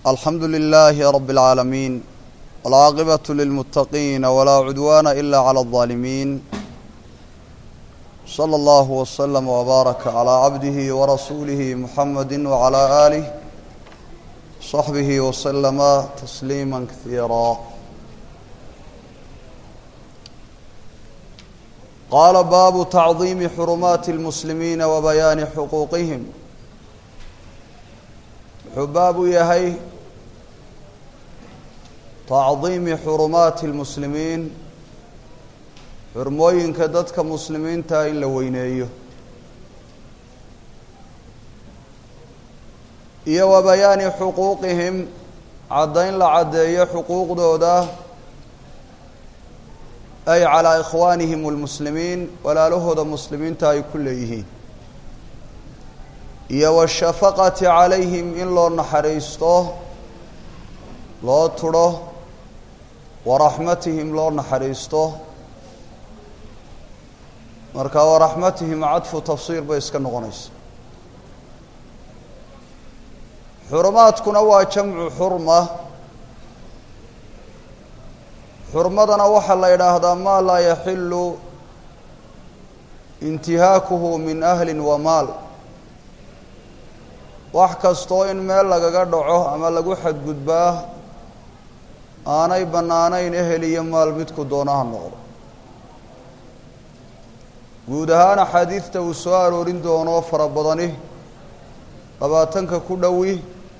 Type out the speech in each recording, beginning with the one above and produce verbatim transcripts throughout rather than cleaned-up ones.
الحمد لله رب العالمين والعاقبة للمتقين ولا عدوان إلا على الظالمين صلى الله وسلم وبارك على عبده ورسوله محمد وعلى آله صحبه وسلم تسليما كثيرا. قال باب تعظيم حرمات المسلمين وبيان حقوقهم. حباب يهي تعظيم حرمات المسلمين حرموين كدتك مسلمين تا إن لوينيه إيا وبيان حقوقهم عدين لعدي حقوق دودا أي على إخوانهم المسلمين ولا له دا مسلمين تا كليه إيا والشفقة عليهم إن لو نحريسته لو تره ورحمتهم لو نحريسته marka ورحمتهم عطف تفسير بيسك نغنيس. حرماتكنا waa jamcu xurma. xurmadana waxa la yiraahdaa ma la yahilu intihaakuhu min ahli wa mal. wax kasto in meel lagaga dhaco ama lagu xadgudbaa aanay banaanayn eheliyo maal midku doonaha noqdo. guud ahaan xadiidta uu soo aroorin doono fara badani labaatanka ku dhowi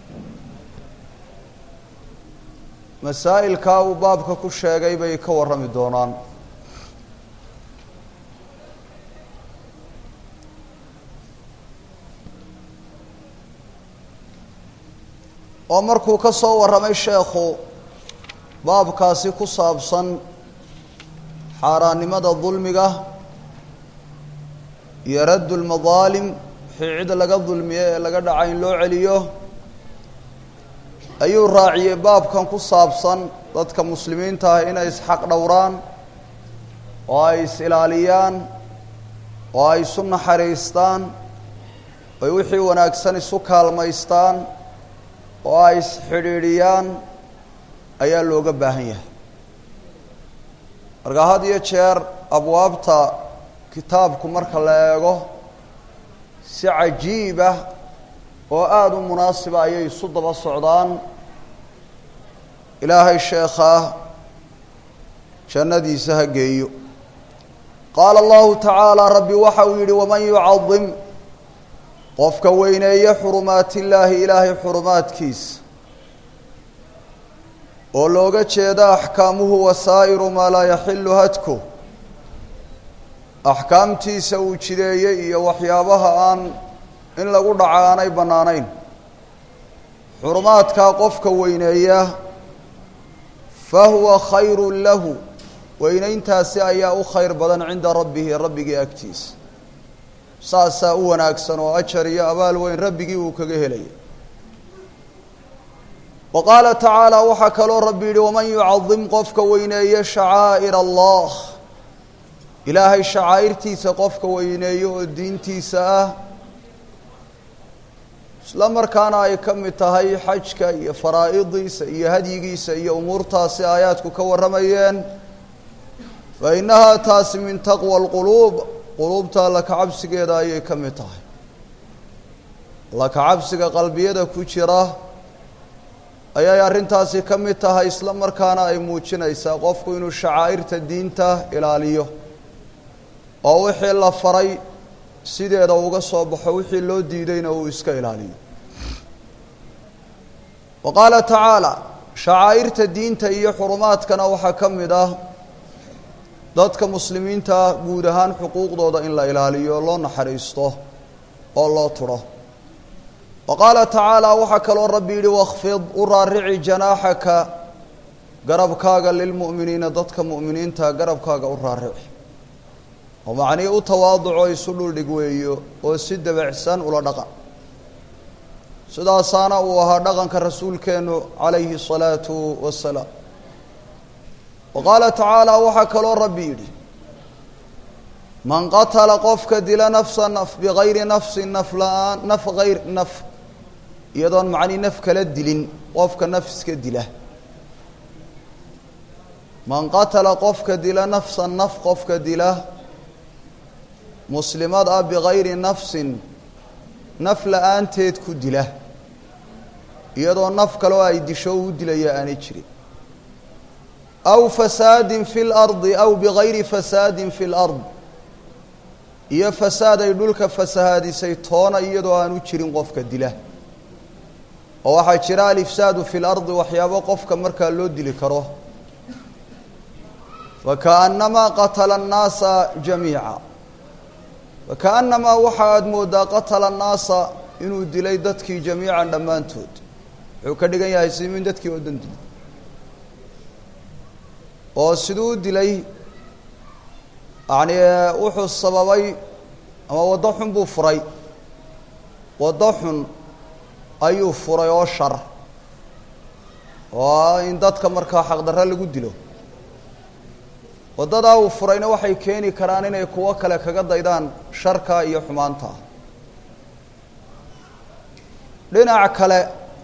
masaa'ilka uu baabka ku sheegay bay ka warrami doonaan. oo markuu ka soo warramay sheekhu baabkaasi ku saabsan xaaraannimada dulmiga iyo raddu lmadaalim wixii cid laga dulmiye ee laga dhaca in loo celiyo ayuu raaciyey baabkan ku saabsan dadka muslimiinta ah inay isxaq dhowraan oo ay is-ilaaliyaan oo ay isu naxariistaan oo wixii wanaagsan isu kaalmaystaan oo ay isxidhiidhiyaan ayaa looga baahan yahay. marka had iyo jeer abwaabta kitaabku marka la eego si cajiib ah oo aada u munaasiba ayay isu daba socdaan. ilaahay sheekha jannadiisa ha geeyo. qaala allahu tacaala rabbi waxa uu yidhi waman yucadim qofka weyneeye xurumaatillaahi ilaahay xurumaadkiisa oo looga jeeda axkaamuhu wasaa'iru maa laa yaxilu hadku axkaamtiisa uu jideeyey iyo waxyaabaha aan in lagu dhaca aanay bannaanayn. xurumaadkaa qofka weyneeya fahuwa khayrun lahu weynayntaasi ayaa u khayr badan cinda rabbihi rabbigii agtiisa. saasaa u wanaagsan oo ajar iyo abaal weyn rabbigii uu kaga helaya. wa qaala tacaala waxaa kaloo rabbi yidhi waman yucadim qofka weyneeye shacaa'ir allah ilaahay shacaa'irtiisa qofka weyneeyo oo diintiisa ah isla markaana ay ka mid tahay xajka iyo faraa'idiisa iyo hadyigiisa iyo umuurtaasi aayaadku ka warramayeen fa innahaa taasi min taqwa alquluub quluubta alla kacabsigeeda ayay ka mid tahay. alla kacabsiga qalbiyada ku jira ayay arrintaasi ka mid tahay isla markaana ay muujinaysaa qofku inuu shacaa'irta diinta ilaaliyo oo wixii la faray sideeda uga soo baxo wixii loo diidayna uu iska ilaaliyo. wa qaala tacaala shacaa'irta diinta iyo xurumaadkana waxaa ka mid ah dadka muslimiinta guud ahaan xuquuqdooda in la ilaaliyo loo naxariisto oo loo turo. wa qaala tacaala waxaa kaloo rabbi yidhi wakhfid u raarici janaaxaka garabkaaga lilmu'miniina dadka mu'miniinta garabkaaga u raarici oo macnii u tawaaduco isu dhuldhig weeyo oo si dabacsan ula dhaqa. sidaasaana uu ahaa dhaqanka rasuulkeennu calayhi الsalaatu wassalaam. wa qaala tacaala waxaa kaloo rabbi yidhi man qatala qofka dila nafsa naf bigayri nafsin naf la-aan naf ayr naf iyadoon macni naf kala dilin qofka nafska dila man qatala qofka dila nafsan naf qofka dila muslimad ah bigayri nafsin naf la-aanteed ku dila iyadoo naf kaloo ay disho u dilaya aanay jirin aw fasaadin fi lardi aw bigayri fasaadin fi lard iyo fasaad ay dhulka fasahaadisay toona iyadoo aanu jirin qofka dila oo waxaa jira alifsaadu fi lardi waxyaabo qofka markaa loo dili karo wakaannamaa qatala annaasa jamiica wakaannamaa waxa aada moodaa qatala annaasa inuu dilay dadkii jamiican dhammaantood wuxuu ka dhigan yahay simin dadkii oo dhan dilay oo siduu u dilay yacni wuxuu sababay ama waddo xun buu furay waddo xun ayuu furay oo shar oo in dadka markaa xaqdarro lagu dilo waddadaa uu furayna waxay keeni karaan inay kuwo kale kaga daydaan sharka iyo xumaanta dhinaca kale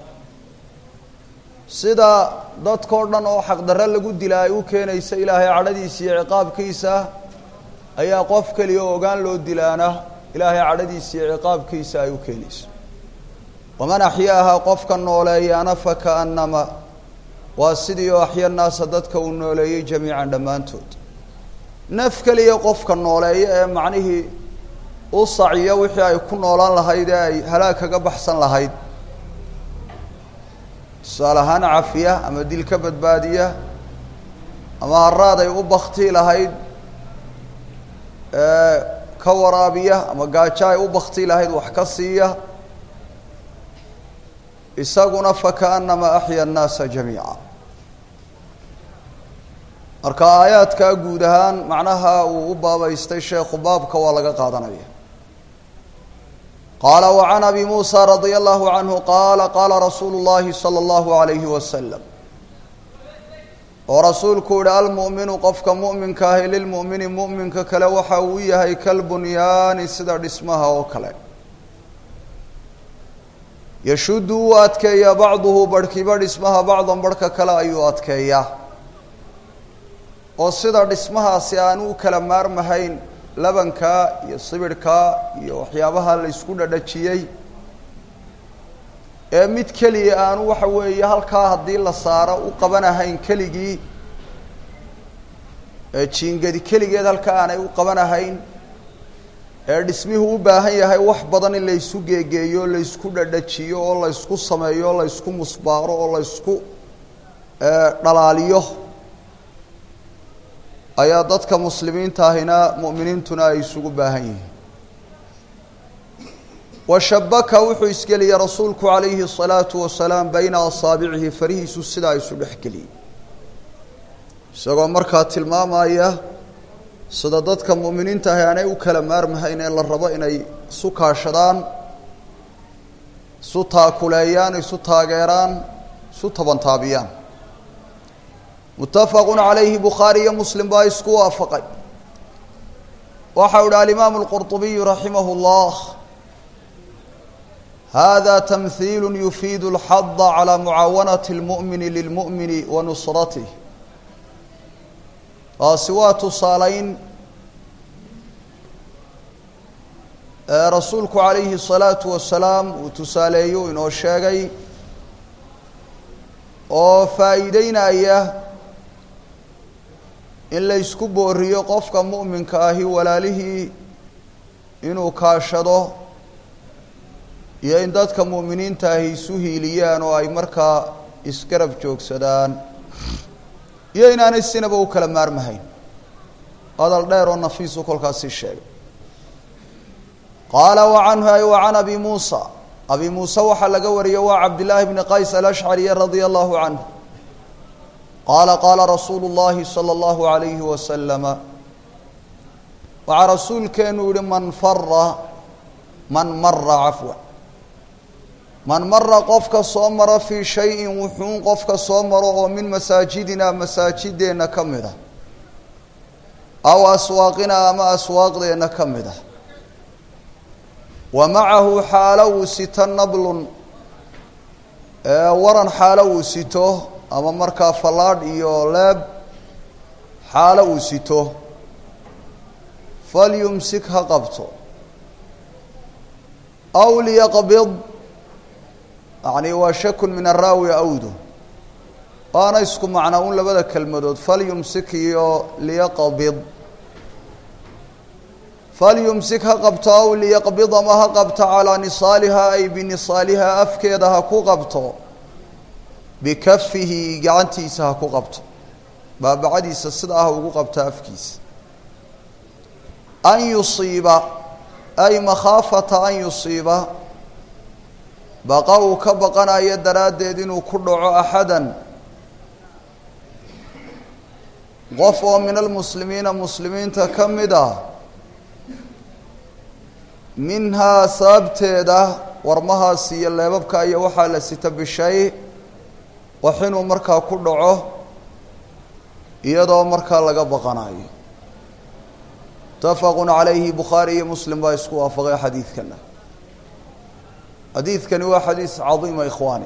sida dadkao dhan oo xaqdarro lagu dila ay u keenaysa ilaahay cadhadiisa iyo ciqaabkiisa ayaa qof keliya oo ogaan loo dilaana ilaahay cadhadiisa iyo ciqaabkiisa ay u keenayso waman axyaahaa qofka nooleeyaana fakaannama waa sidii oo axya naasa dadka uu nooleeyey jamiican dhammaantood naf keliya qofka nooleeya ee macnihii u saciya wixii ay ku noolaan lahayd ee ay halaag kaga baxsan lahayd tusaale ahaan cafiya ama dil ka badbaadiya ama haraad ay u bakti lahayd ka waraabiya ama gaajo ay u bakti lahayd wax ka siiya isaguna fakaannamaa axya annaasa jamiica marka aayaadkaa guud ahaan macnaha uu u baabaystay sheekhu baabka waa laga qaadanaya qaala wacan abi muusa radia allahu canhu qaala qaala rasuulu llahi sala allahu alayhi wasalam oo rasuulku yihi almu'minu qofka mu'minka ahi lilmu'mini mu'minka kale waxa uu yahay kalbunyaani sida dhismaha oo kale yashuddu wuu adkeeyaa bacduhu barhkiiba dhismaha bacdan barhka kale ayuu adkeeyaa oo sida dhismahaasi aan u kala maarmahayn labanka iyo sibirhka iyo waxyaabaha la isku dhadhajiyey ee mid keliya aanu waxa weeye halkaa haddii la saaro u qabanahayn keligii ee jiingadi keligeed halkaa aanay u qabanahayn ee dhismihuu u baahan yahay wax badan in la isku geegeeyo la isku dhadhajiyo oo la isku sameeyo o la isku musbaaro oo la isku dhalaaliyo ayaa dadka muslimiinta ahina mu'miniintuna ay isugu baahan yihiin washabaka wuxuu isgeliyey rasuulku calayhi الsalaatu wasalaam bayna asaabicihi farihiisu sidaa isu dhex geliyey isagoo markaa tilmaamaya sida dadka mu'miniinta ahi aanay u kala maarmahayn ee la rabo inay isu kaashadaan isu taakuleeyaan isu taageeraan isu tabantaabiyaan mutafaqu calayhi bukhaari iyo muslim baa isku waafaqay waxau ihi alimaamu اlqurطubiyu raximah اllah hada tamhiilu yufiidu اlxada calى mucaawanati اlmu'mini lilmu'mini wa nusratih taasi waa tusaalayn rasuulku calayhi الsalaatu wasalaam uu tusaaleeyo inoo sheegay oo faa'iideynaya in la isku booriyo qofka mu'minka ahi walaalihii inuu kaashado iyo in dadka mu'miniinta ahi isu hiiliyaan oo ay markaa isgarab joogsadaan iyo inaanay sinaba u kala maarmahayn hadal dheer oo nafiisu kolkaasi sheegay qaala wacanhu ay wacan abi muusa abi muuse waxaa laga wariyey waa cabdillaahi bni qays alashcariy radia allahu canhu qaala qaala rasuulu llahi sala allahu alayhi wasalama waxaa rasuulkeenu yihi man fara man mara cafwa man mara qofka soo maro fii shayin wuxuun qofka soo maro oo min masaajidina masaajideenna ka mid ah aw aswaaqina ama aswaaqdeenna ka mid ah wa macahu xaalo uu sita nablun waran xaalo uu sito ama markaa fallaadh iyo leeb xaalo uu sito falyumsik ha qabto aw liyaqbid yacni waa shakun min araawi awdu waana isku macnaa un labada kelmadood falyumsik iyo liyaqbid falyumsik ha qabto aw liyaqbid ama ha qabto calaa nisaalihaa ay binisaalihaa afkeeda ha ku qabto bikafihi gacantiisa ha ku qabto baabacadiisa sidaa ha ugu qabto afkiisa an yusiiba ay makhaafata an yusiiba baqa uu ka baqanayo daraaddeed inuu ku dhaco axadan qof oo min almuslimiina muslimiinta ka mid ah minhaa sababteeda warmahaas iyo leebabka iyo waxaa la sita bishay wax inuu markaa ku dhaco iyadoo markaa laga baqanayo mutafaqun calayhi bukhaari iyo muslim baa isku waafaqay xadiidkana xadiidkani waa xadiis cadiima ikhwaani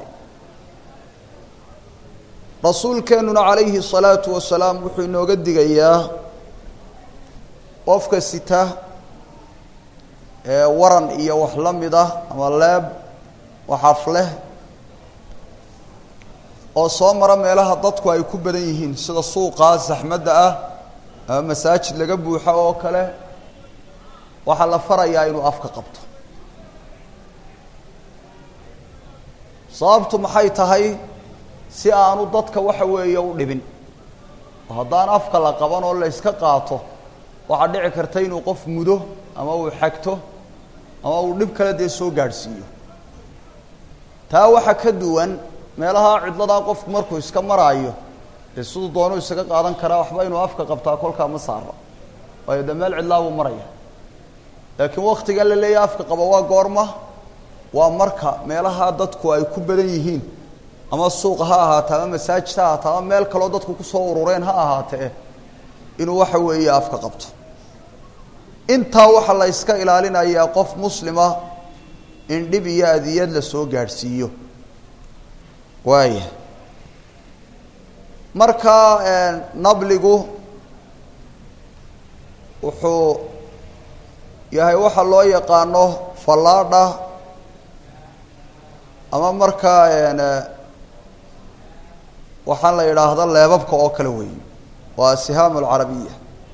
rasuulkeenuna calayhi الsalaatu wasalaam wuxuu inooga digayaa qofka sita ee waran iyo wax la mid ah ama leeb waxaf leh oo soo mara meelaha dadku ay ku badan yihiin sida suuqa saxmadda ah ama masaajid laga buuxo oo kale waxaa la farayaa inuu afka qabto sababtu maxay tahay si aanu dadka waxa weeye u dhibin haddaan afka la qaban oo la iska qaato waxaa dhici karta inuu qof mudo ama uu xagto ama uu dhib kale dee soo gaadhsiiyo taa waxa ka duwan meelaha cidladaa qofku markuu iska maraayo dee siduu doonu isaga qaadan karaa waxba inuu afka qabtaa kolkaa ma saaro waayo dee meel cidlaa buu maraya laakiin waktiga la leeyahay afka qaba waa goorma waa marka meelaha dadku ay ku badan yihiin ama suuqa ha ahaata ama masaajid ha ahaata ama meel kaloo dadku kusoo urureen ha ahaatee inuu waxa weeye afka qabto intaa waxaa la iska ilaalinayaa qof muslima in dhib iyo adiyad la soo gaadhsiiyo waaya marka nabligu wuxuu yahay waxa loo yaqaano fallaadha ama markaa waxaan la yidhaahda leebabka oo kale weeye waa sihaamu alcarabiya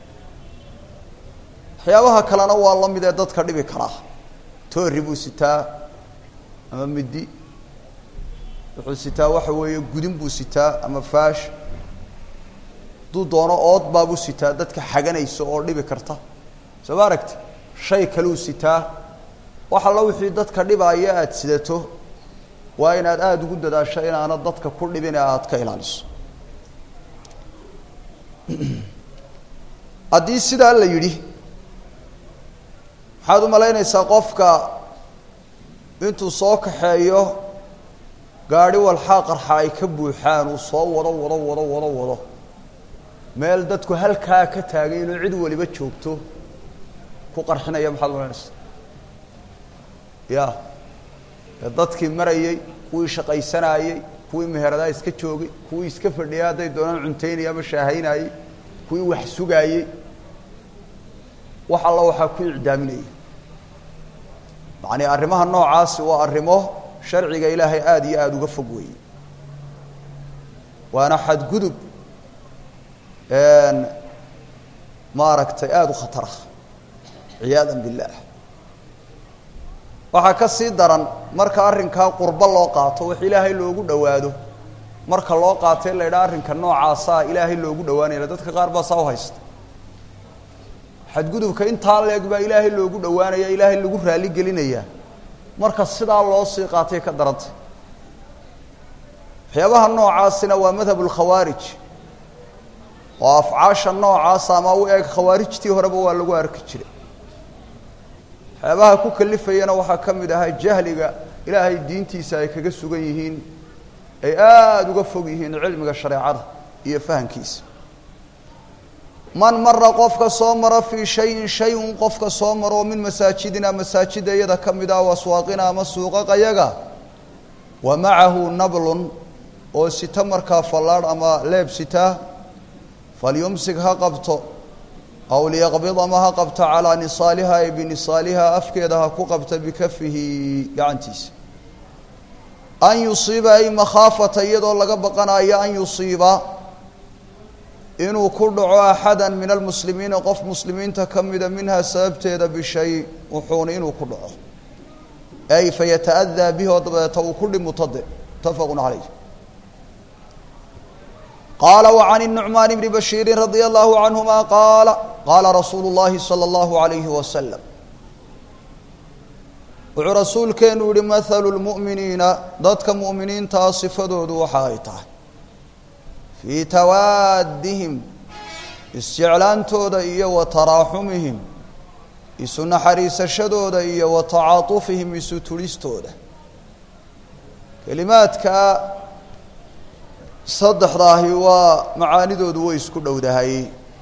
waxyaabaha kalena waa la mid ee dadka dhibi karaa toori buu sitaa ama midi wuxuu sitaa waxa weeye gudin buu sitaa ama faash hadduu doono ood baabuu sitaa dadka xaganaysa oo dhibi karta soo ma aragti shay kaleu sitaa wax alla wixii dadka dhibaya aada sidato waa inaad aada ugu dadaasho inaanad dadka ku dhibin ee aada ka ilaaliso haddii sidaa la yidhi maxaad u malaynaysaa qofka intuu soo kaxeeyo gaadhi walxaa qarxa ay ka buuxaan uu soo wado wado wado wado wado meel dadku halkaa ka taagay inuu cid waliba joogto ku qarxinaya maxaad malaynaysaa ya dadkii marayey kuwii shaqaysanayey kuwii meheradaha iska joogay kuwii iska fadhiyay hadday doonaan cuntaynaya ama shaahaynayey kuwii wax sugaayey wax alla waxaa ku icdaaminayay yacni arrimaha noocaasi waa arrimo sharciga ilaahay aada iyo aada uga fog weeye waana xadgudub maaragtay aada u khatara ciyaada billah waxaa ka sii daran marka arrinkaa qurbo loo qaato wax ilaahay loogu dhowaado marka loo qaatay la yidhaha arrinka noocaasaa ilaahay loogu dhowaanaya dadka qaar baa saa u haysta xadgudubka intaa leeg baa ilaahay loogu dhowaanaya ilaahay lagu raali gelinayaa marka sidaa loo sii qaatay ka darantay waxyaabaha noocaasina waa madhabu lkhawaarij oo afcaasha noocaasa ama u eeg khawaarijtii horeba waa lagu arki jiray waxyaabaha ku kalifayana waxaa ka mid ahaa jahliga ilaahay diintiisa ay kaga sugan yihiin ay aada uga fog yihiin cilmiga shareecada iyo fahankiisa man mara qofka soo mara fii shayin shay-un qofka soo maro min masaajidina masaajida iyada ka mid ah waswaaqina ama suuqaqayaga ومعه نبل oo sita markaa fallaadh ama leeb sita falyumsik ha qabto aw liyaqbid ama ha qabto calaa nisaaliha ay binisaaliha afkeeda ha ku qabto bikafihi gacantiisa an yusiiba ay makhaafata iyadoo laga baqanayo an yusiiba inuu ku dhaco axadan min almuslimiina qof muslimiinta ka mida minhaa sababteeda bishay wuxuuna inuu ku dhaco ay fayata'adaa bihi oo dabeeta uu ku dhimutade mutafaqun calayh قال وعن النعمان بن بشير رضي الله عنهما قال قال رسول الله صلى الله عليه وسلم ورسول كانوا لمثل المؤمنين ضدك مؤمنين تصفدوا وحايته في توادهم استعلان تودا وتراحمهم يسن حريص شدودا وتعاطفهم يسوتوليستودا كلمات ك saddexdaahi waa macaanidoodu way isku dhowdahay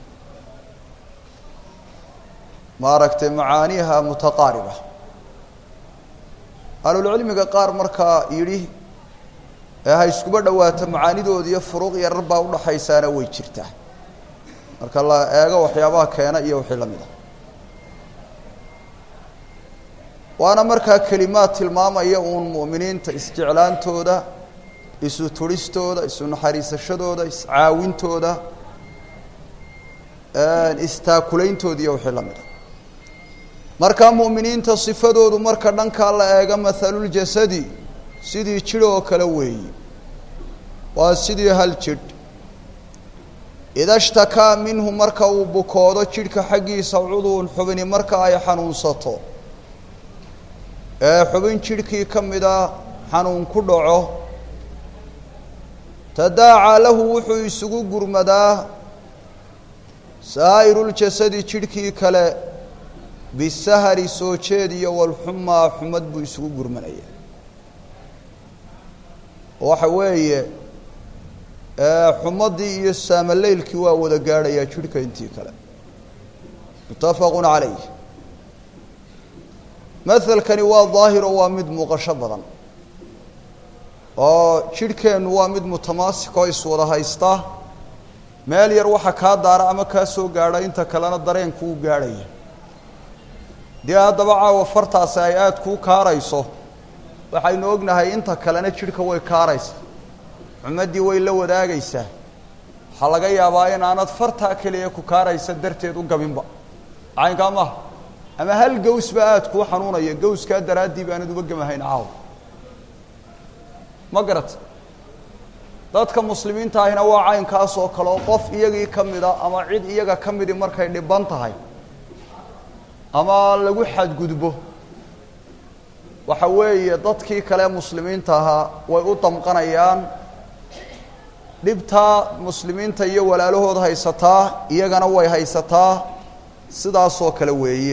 maaragtay macaaniha mutaqaariba ahlulcilmiga qaar markaa yidhi ee ha iskuba dhowaato macaanidooda iyo furuuq yarar baa udhaxaysaana way jirtaa marka la eego waxyaabaha keena iyo wixii la mid ah waana markaa kelimaad tilmaamaya uun mu'miniinta isjeclaantooda isu turistooda isu naxariisashadooda iscaawintooda istaakulayntood iyo wixii la mid ah marka mu'miniinta sifadoodu marka dhanka la eego mathalul jasadi sidii jidh oo kale weeye waa sidii hal jidh ida shtakaa minhu marka uu bukoodo jidhka xaggiisa cuduun xubini marka ay xanuunsato ee xubin jidhkii ka mida xanuun ku dhaco tadaacaa lahu wuxuu isugu gurmadaa saa'iruljasadi jidhkii kale bisahari soo jeed iyo walxumaa xumad buu isugu gurmanaya waxa weeye xumadii iyo saamaleylkii waa wada gaadhayaa jidhka intii kale muttafaqun calayh mathalkani waa daahiro waa mid muuqasho badan oo jidhkeennu waa mid mutamaasik oo iswada haysta meel yar waxa kaa daara ama kaa soo gaadha inta kalena dareenku u gaadhaya dee haddaba caawa fartaasi ay aada kuu kaarayso waxaynu ognahay inta kalena jidhka way kaaraysa xumaddii way la wadaagaysaa waxaa laga yaabaa inaanad fartaa keliya ku kaaraysa darteed u gabinba caynkaa maaha ama hal gawsba aada kuu xanuunaya gawskaa daraaddii baanad uba gemahayn caawa ma garat dadka muslimiinta ahina waa caynkaas oo kale oo qof iyagii ka mida ama cid iyaga ka midi markay dhiban tahay ama lagu xadgudbo waxa weeye dadkii kale muslimiinta ahaa way u damqanayaan dhibtaa muslimiinta iyo walaalahooda haysataa iyagana way haysataa sidaasoo kale weeye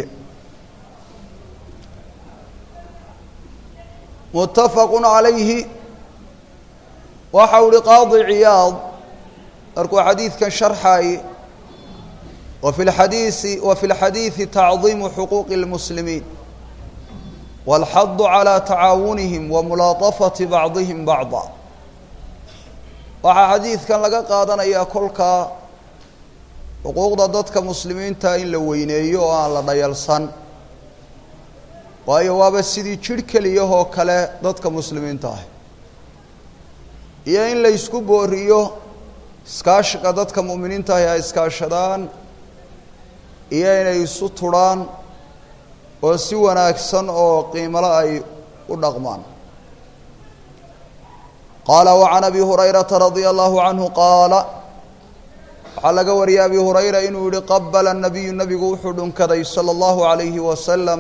muttafaqun calayhi waxa uri qaadi ciyaad markuu xadiidkan sharxay وفي الحديث وفي الحديث تعظيم حقوق المسلمين والحض على تعاونهم وملاطفة بعضهم بعضا waxa xadiidkan laga qaadanaya kolka xuquuqda dadka muslimiinta in la weyneeyo oo aan la dhayalsan waayo waaba sidii jidh keliyahoo kale dadka muslimiinta ah iyo in la isku booriyo iskaashiga dadka mu'miniinta ah ay iskaashadaan iyo inay isu turaan oo si wanaagsan oo qiimalo ay u dhaqmaan qaala وعن أبي هريرة رضي الله عنه قال waxaa laga wariyay abi hurayra inuu yihi qabala النabiyu nabigu wuxuu dhunkaday salى الlahu عalayhi wasalam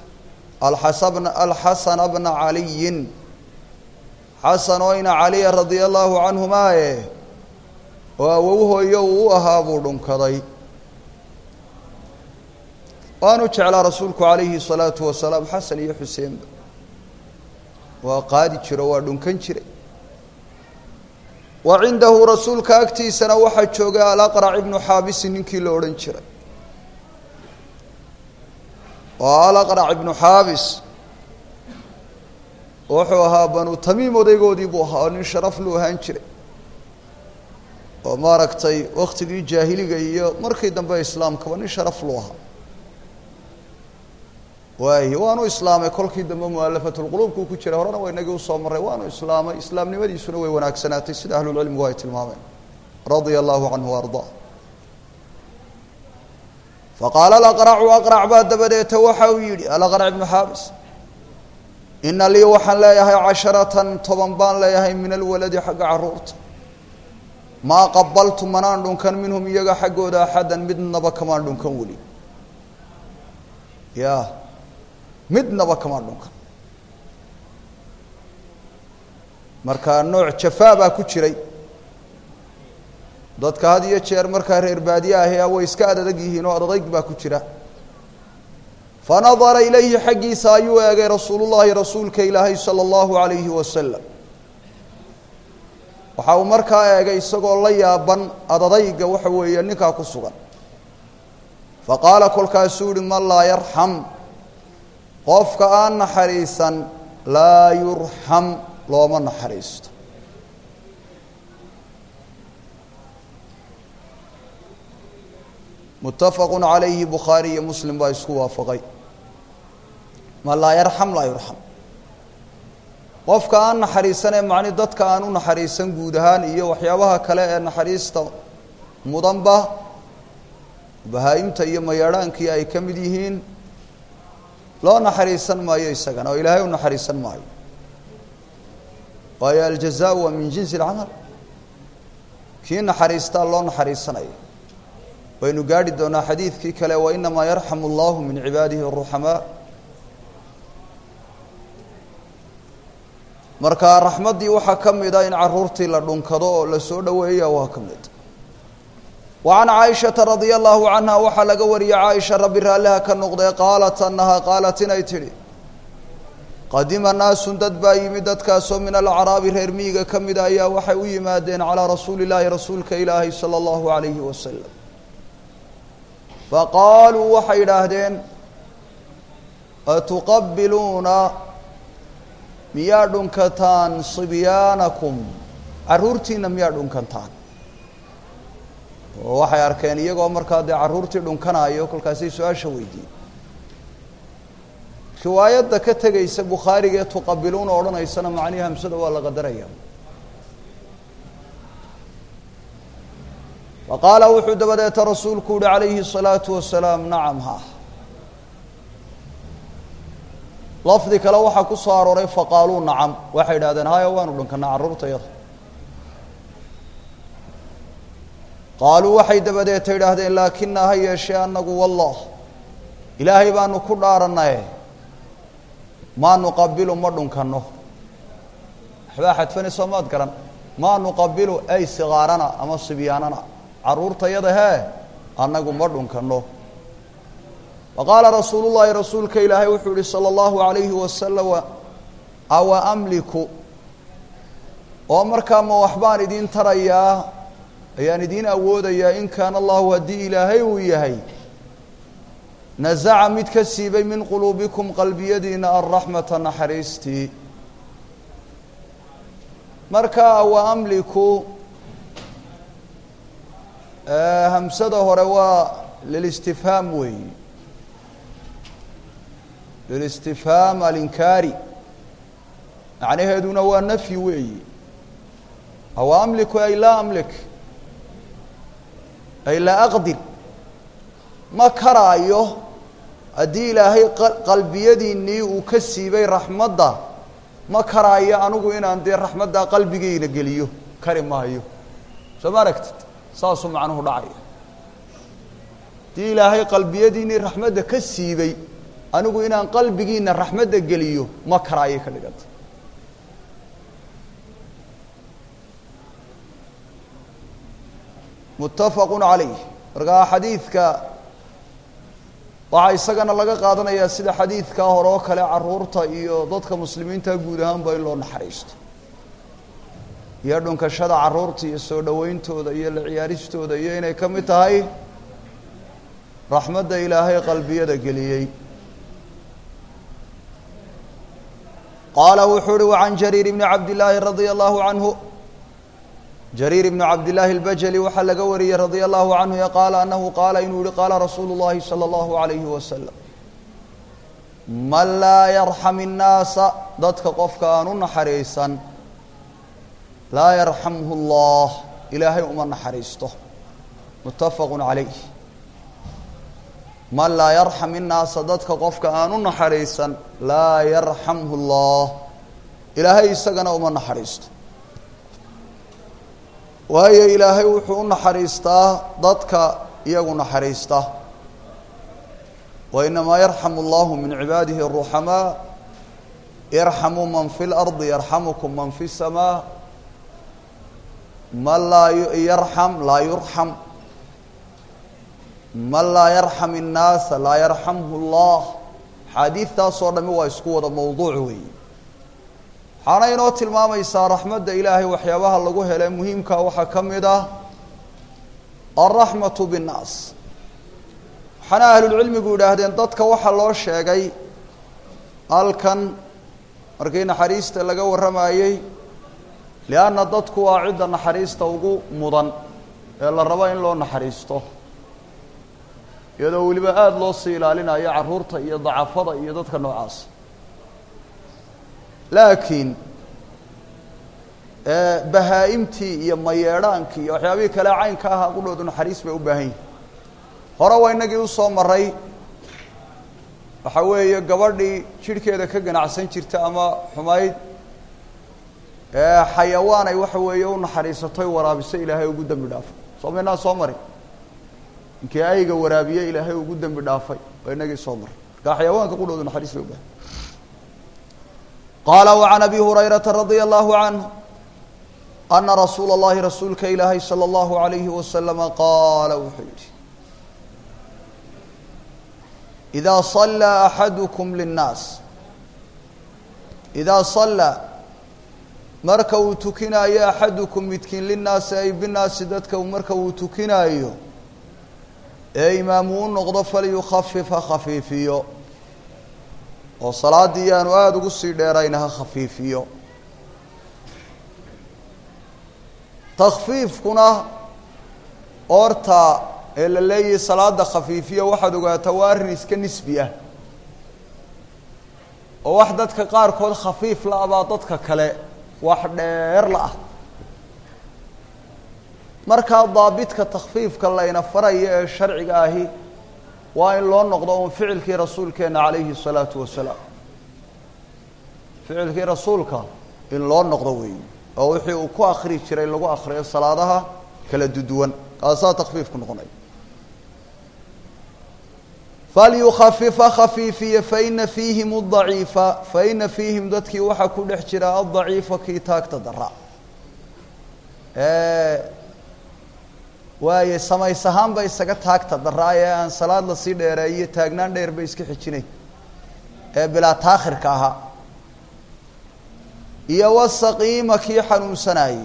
alxasana bna caliyin xasan oo ina caliya radia allahu canhumaaye oo awowhooyo uu u ahaa buu dhunkaday waanu jeclaa rasuulku calayhi الsalaatu wasalaam xasan iyo xuseenba waa qaadi jiro waa dhunkan jiray wa cindahu rasuulka agtiisana waxaa joogay alaqrac ibnu xaabisi ninkii la odhan jiray oo alaqrac ibnu xaabis وحوها بنو تميم وديقودي بوها ونين شرف له هانشري وماركتي وقت جاهلي جاي مركي دم بإسلام كمان شرف لها وهي وانو إسلامي كل كي دم مؤلفة القلوب كوكو تشرهرنا وينجوا صامر وانو إسلام إسلام نمدي سنوي وناك سناتي سيد أهل العلم وايت المامين رضي الله عنه وأرضاه فقال الأقرع وأقرع بعد بدأت وحويلي الأقرع بن حابس إن لي وحن لا يهي عشرة طبنبان لا يهي من الولد حق عرورت ما قبلت منان دون كان منهم يجا حقه دا حدا مدنا بكمان دون كان ولي يا مدنا بكمان دون كان مركا نوع شفابا كجري dadka had iyo jeer marka reer baadiya ah way iska adag yihiin oo adag baa ku jira fanadara ilayhi haqiisa ayuu eegay rasuulullaahi rasuulka ilaahay sallallahu alayhi wasallam waxa uu markaa eegay isagoo la yaaban adadayga waxa weeye ninka ku sugan faqala kulkaasuu man la yarham qofka aan naxariisan la yurham looma naxariisto متفق عليه بخاري ومسلم بايسكو وافقي ما لا يرحم لا يرحم qofka aan naxariisanay macni dadka aan u naxariisan guud ahaan iyo waxyaabaha kale ee naxariista mudanba bahaayimta iyo mayaraanki ay kamid yihiin loo naxariisan maayo isagana oo ilaahay u naxariisan maayo wa al jazaa'u min jinsi al amal kii naxariista loo naxariisanayo وإنه قاعد دونا حديث كي كلا وإنما يرحم الله من عباده الرحماء مركا رحمتي وحكم إذا إن عرورتي لدون كذا لسودة وهي وحكمت وعن عائشة رضي الله عنها وحلق وري عائشة ربي لها كالنقضة قالت أنها قالت نيتري قدم الناس دد باي مدد كاسو من الأعراب هرميغا كم إذا يا وحوي مادين على رسول الله رسولك إلهي صلى الله عليه وسلم فقالوا وحيراهدين أتقبلون ميادون كتان صبيانكم عرورتين ميادون كتان وحي أركان يقول مركاد عرورتي دون كان يقول كاسي سؤال شويدي رواية دكتة جيس بخاري تقبلون أولانا يسنا معنيها مسد ولا قدرية وقال وحد بدأت رسول كود عليه الصلاة والسلام نعم ها لفظك لو حكوا صاروا فقالوا نعم واحد هذا هاي وان ولن كنا عربت يض قالوا واحد بدأت هذا لكنها هي أشياء نقول والله إلهي بأن كل دارنا ما نقبل مرد كنه واحد فني صمات كرن ما نقبل أي صغارنا أما صبياننا عرورت يدها أنك مرد كنه وقال رسول الله رسولك إلهي وحوري صلى الله عليه وسلم أو أملك وأمرك ما وحبان دين تريا يعني دين أود يا إن كان الله ودي إلهي وياهي نزع متكسيبي من قلوبكم قلبي يدين الرحمة نحرستي مركا وأملك أه همسده روا للاستفهام وي للاستفهام الإنكاري يعني هذون هو النفي وي أو أملك أي لا أملك أي لا أقدر ما كرايه أدي إلهي قلبي يدي إني وكسيبي رحمة دا ما كرايه أنو إن عندي رحمة دا قلبي جينا قليه كريم ما هيو سماركت ساسو معنه داعي دي إلهي قلبي يدي إني رحمة دا كسيبي أنو إن قلبي جينا رحمة دا قليه ما كرايه كنقط متفق عليه رجع حديثك waxay isagana laga qaadanayaa sida xadiidka hore oo kale caruurta iyo dadka muslimiinta guud ahaan ba in loo naxariisto iyo dhunkashada caruurta iyo soo dhaweyntooda iyo la ciyaaristooda iyo inay ka mid tahay raxmadda ilaahay qalbiyada geliyay قال وحور وعن جرير بن عبد الله رضي الله عنه جرير بن عبد الله البجلي وحل قوري رضي الله عنه قال أنه قال إنه قال رسول الله صلى الله عليه وسلم من لا يرحم الناس ضدك قفك أنون حريصا لا يرحمه الله إلهي أمن حريصته متفق عليه من لا يرحم الناس ضدك قفك أنون حريصا لا يرحمه الله إلهي سجنا أمن حريصته وهي إلهي وحون حريصته ضدك يجون حريصته وإنما يرحم الله من عباده الرحماء يرحم من في الأرض يرحمكم من في السماء من لا يرحم لا يرحم من لا يرحم الناس لا يرحمه الله حديث تصور من ويسكوه موضوع وي حانا ينوت الماما يسا رحمة إلهي وحيابها اللقوه إلى مهمك وحكمده الرحمة بالناس حنا أهل العلم يقول هذين ضدك وحى الله الشيء الكن مركين حريست لقوا الرمايي لأن ضدك واعد نحريسته وقو مضن إلا الرباين لو نحريسته يدو لبا آد لو صيلا لنا يا عرورته يا ضعفضة يا ضدك النوعاس لكن بهائمتي يا ميرانك يا حيابيك لا عين كاها قولوا دون حريس بأبهين hore waa inagii u soo maray waxa weeye gabadhii jirkeeda ka ganacsan jirta ama xumayd ee xayawaan ay waxa weeye u naxariisatay waraabisay ilaahay ugu dambi dhaafay soomeena soo maray inkii ayga waraabiye ilaahay ugu dambi dhaafay waa inagii soo maray ka xayawaanka qudhooda naxariis loo baahay قال وعن أبي هريرة رضي الله عنه أن رسول الله رسولك إلهي صلى الله عليه وسلم قال وحيد إذا صلى أحدكم للناس إذا صلى مركو تكنا يا أحدكم متكين للناس أي بالناس دتك ومركو تكنا أيه أي إمامون نغضف ليخفف خفيفيو وصلاة ديان واد قصي ديرينها خفيفيو تخفيف كنا أورتا إلا اللي صلاة خفيفية واحد وقاتوارن إسك نسبية ووحدتك قار كود خفيف لا أباطتك كلا واحد يرلع مركا ضابطك تخفيف كلا ينفري الشرع قاهي وإن لون نقضون فعلك رسولك عليه الصلاة والسلام فعلك رسولك إن لون نقضوين أو يحيي وكو أخري شري لغو أخري الصلاة كلا دودوان قاسا تخفيف كنغني فليخفف خفيفية فإن فيهم الضعيف فإن فيهم ذاتك وحا كل احتراء الضعيف كي تاك تضرع ايه واي سماي سهام باي ساقا تاك تضرع يا ان صلاة لسي ديرائي تاقنان دير بايسكي حجيني ايه بلا تاخر كاها ايه والسقيم كي حنون سناي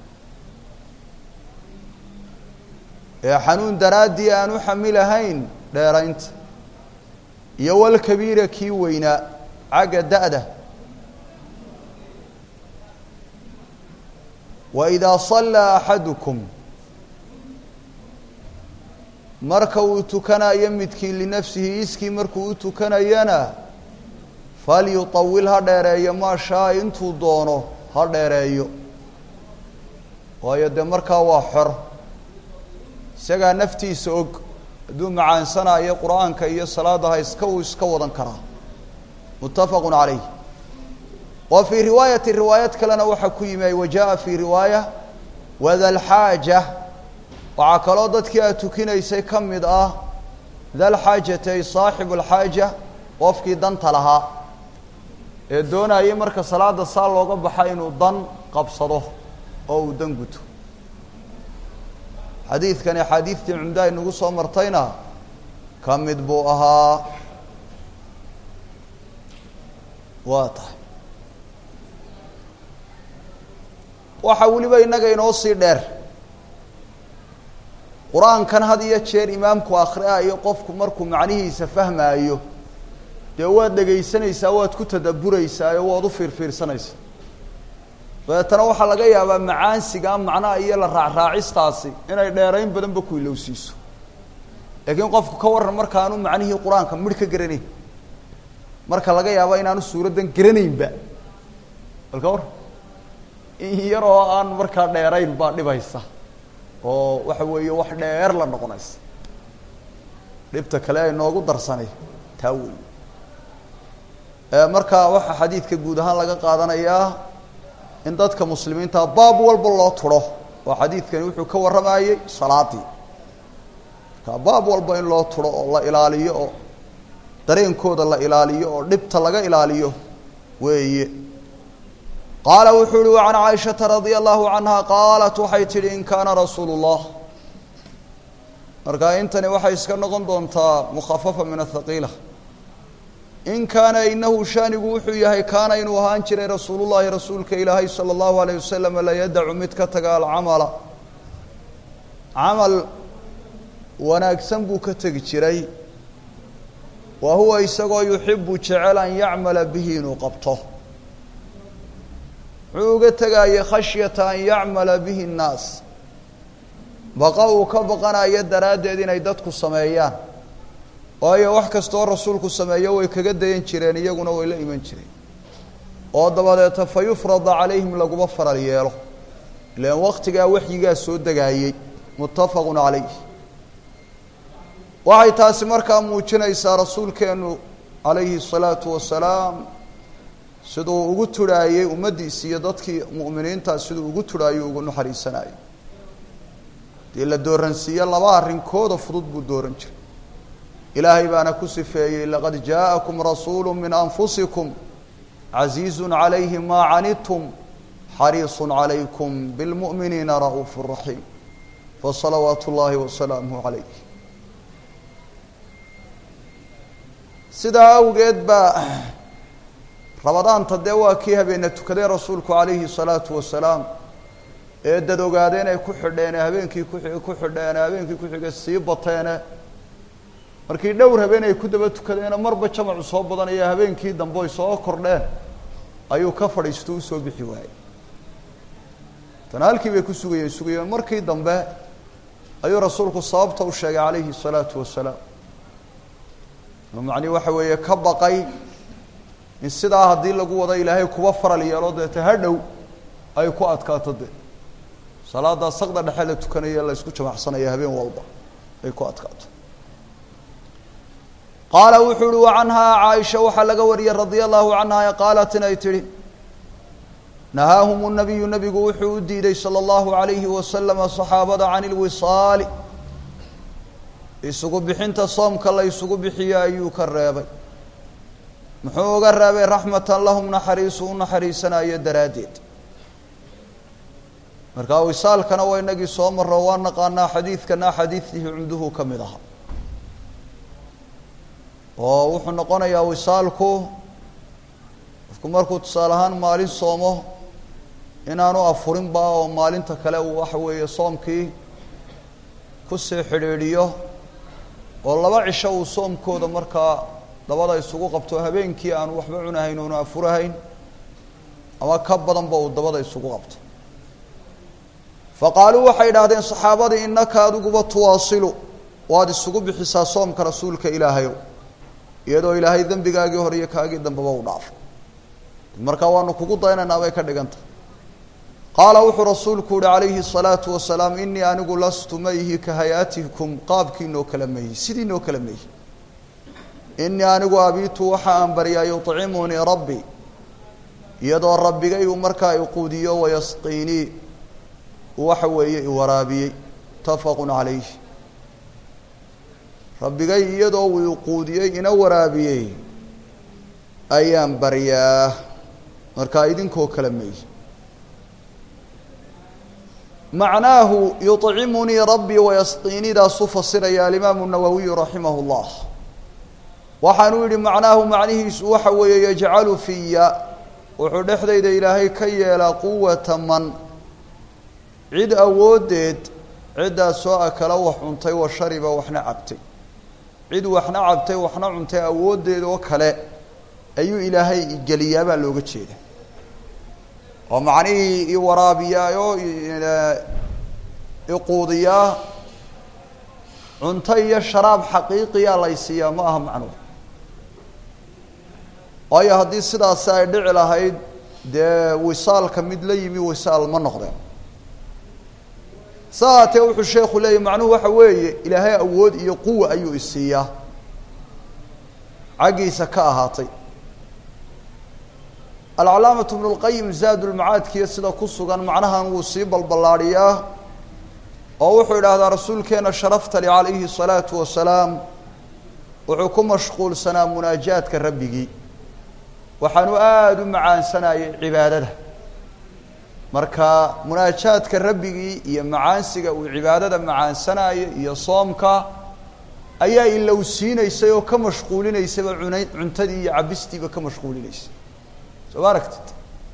ايه حنون درادي انو حملهين ديرينت يو الكبير كي وينا عقد دأده وإذا صلى أحدكم مركو تكنا يمتكي لنفسه إسكي مركو تكنا ينا فليطولها ديري ما شاء انتو دونه هر ديريو ويد مركا وحر سيقى نفتي سوق دون معان سنة يا قرآن كي الصلاة يسكو يسكو ذنكرها متفق عليه وفي رواية الروايات كلنا وحكي ما وجاء في رواية وذا الحاجة وعقلودتك أتكين يسي كمد آه ذا الحاجة صاحب الحاجة وفكي دنت لها دون أي مركز صلاة الصلاة وقب حين ضن قبصده أو دنقته حديث كان حديث عمداء النقص مرتين كم يدبوها واضح وحاولي بينك ينوصي دير قرآن كان هذا يتشير إمامك وآخرها يقفك مركم معنيه سفهم أيه dee waad dhegaysanaysaa waad ku tadabburaysaa ee waad u fiirfiirsanaysaa dabeetana waxaa laga yaabaa macaansiga macnaha iyo la raacraacistaasi inay dheerayn badanba ku ilowsiiso laakiin qofku ka waran markaanu macnihii qur-aanka midh ka garanayn marka laga yaabo inaanu suuraddan garanaynba balka war in yaroo aan markaa dheerayn baa dhibaysa oo waxa weeye wax dheer la noqonaysa dhibta kale ay noogu darsanay taa weeye marka waxaa xadiidka guud ahaan laga qaadanayaa in dadka muslimiinta baab walba loo turo oo xadiidkani wuxuu ka warramayay salaadii marka baab walba in loo turo oo la ilaaliyo oo dareenkooda la ilaaliyo oo dhibta laga ilaaliyo weeye qaala wuxuu uhi وعan caaishaةa radي الlahu canha qaalat waxay tihi in kaana rasuul الlah marka intani waxay iska noqon doontaa mukhafafa min athaqiila in kaana inahu shaanigu wuxuu yahay kaana inuu ahaan jiray rasuul ullahi rasuulka ilaahay salى الlahu عalيه wasalam la yadacu mid ka taga alcamala camal wanaagsan buu ka tegi jiray wa huwa isagoo yuxibu jecel an yacmala bihi inuu qabto wuxuu uga tegayay khashyata an yacmala bihi الnaas baqa uu ka baqanayo daraaddeed inay dadku sameeyaan waayo wax kastoo rasuulku sameeyo way kaga dayan jireen iyaguna way la iman jireen oo dabadeeta fa yufrada calayhim laguma faral yeelo ilaan waktigaa waxyigaa soo degaayey muttafaqu calayh waxay taasi markaa muujinaysaa rasuulkeenu calayhi الsalaatu wasalaam siduu ugu turhaayey ummaddiisi iyo dadkii mu'miniintaa siduu ugu turhaayo ugu naxariisanayay dee la dooransiiye laba arrinkooda fudud buu dooran jiray ilaahay baana ku sifeeyey laqad jaa'akum rasuulu min anfusikum casiizun calayhi maa canidtum xariisun calaykum bilmu'miniina ra'uufu raxiim fasalawaatu ullaahi wasalaamuhu calayh sidaa awgeed baa rabadaanta dee waa kii habeena tukaday rasuulku calayhi الsalaatu wasalaam ee dad ogaadeen ay ku xidheene habeenkii ku ku xidheene habeenkii ku xiga sii bateene markii dhowr habeen ay ku daba tukadeena marba jamacu soo badanaya habeenkii dambe ay soo kordheen ayuu ka fadhiisto u soo bixi waayey tan halkii bay ku sugayeen sugayeen markii dambe ayuu rasuulku sababta u sheegay calayhi الsalaatu wasalaam macnii waxa weeye ka baqay in sidaa haddii lagu wado ilaahay kuwa faral yeelo deeta hadhow ay ku adkaato de salaada saqda dhexe la tukanayo la isku jamacsanayo habeen walba ay ku adkaato qaala wuxuu uhi wacanhaa caaisha waxaa laga wariyey radia allahu canha qaalat inay tihi nahaahum nabiyu nabigu wuxuu u diiday salى اllahu عalayhi wasalama صaxaabada can ilwisaali isugu bixinta soomka la isugu bixiyo ayuu ka reebay muxuu uga reebay raxmatan lahum naxariisu u naxariisanayo daraaddeed markaa wisaalkana waa inagii soo maro waa naqaanaa xadiidkana xadiidihii cumduhu ka mid aha oo wuxuu noqonayaa wisaalku qofku markuu tusaale ahaan maalin soomo inaanu afurinba oo maalinta kale uu waxa weeye soomkii kusii xidhiidhiyo oo laba cisho uu soomkooda markaa dabada isugu qabto habeenkii aanu waxba cunahayn oonu afurahayn ama ka badanba uu dabada isugu qabto faqaaluu waxay idhaahdeen saxaabadii innaka adiguba tuwaasilu waad isugu bixisaa soomka rasuulka ilaahayow iyadoo ilaahay dembigaagii hore iyo kaagii dambeba u dhaafo markaa waanu kugu daynaynaa bay ka dhigantah qaala wuxuu rasuulku uhi calayhi الsalaatu wasalaam inii anigu lastu ma ihi ka hay-atikum qaabkiinoo kale maihi sidiinoo kale maihi inii anigu abiitu waxa aan baryaa yuطcimunii rabbi iyadoo rabbigay uu markaa iquudiyo wayasqiinii waxa weeye iwaraabiyey mutafaqu calayh rabbigay iyadoo uu iquudiyey ina waraabiyey ayaan baryaa markaa idinkoo kale maihi macnaahu yuطcimunii rabbii wayasqiinidaasuu fasiraya alimaamu nawowiyu raximah اllah waxaanuu yihi macnaahu macnihiisu waxa weeye yajcalu fiya wuxuu dhexdayda ilaahay ka yeelaa quwata man cid awooddeed ciddaasoo akala wax cuntay wa shariba waxna cabtay cid waxna cabtay waxna cuntay awoodeeda oo kale ayuu ilaahay geliyaa baa looga jeeda oo macnihii i waraabiyaayoo iquudiyaa cunto iyo sharaab xaqiiqiya laysiiyaa ma aha macnuhu waayo haddii sidaasi ay dhici lahayd dee wisaalka mid la yimi wisaal ma noqdeen saatee wuxuu sheekhu leeyahy macnuhu waxa weeye ilaahay awood iyo quwa ayuu isiiyaa xaggiisa ka ahaatay alcalaamatu ibnu lqayim zaadulmacaadkiiyo sida ku sugan macnahan wuu sii balballaadhiyaa oo wuxuu idhaahdaa rasuulkeena sharaftali calayhi salaatu wasalaam wuxuu ku mashquulsanaa munaajaadka rabbigii waxaanu aada u macaansanayay cibaadada marka munaajaadka rabbigii iyo macaansiga uu cibaadada macaansanayo iyo soomka ayaa ilowsiinaysay oo ka mashquulinaysayba cuna cuntadii iyo cabistiiba ka mashquulinaysay soo ma aragtid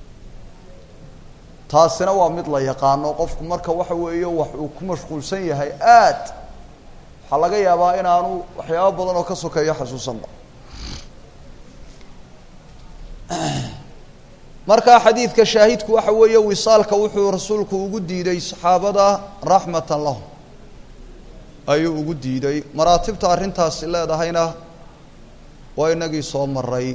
taasina waa mid la yaqaano qofku marka waxa weeye wax uu ku mashquulsan yahay aad waxaa laga yaabaa inaanu waxyaabo badan oo ka sokeeyo xasuusanba markaa xadiidka shaahidku waxa weeye wisaalka wuxuu rasuulku ugu diiday saxaabada raxmatan lahum ayuu ugu diiday maraatibta arrintaasi leedahayna waa inagii soo maray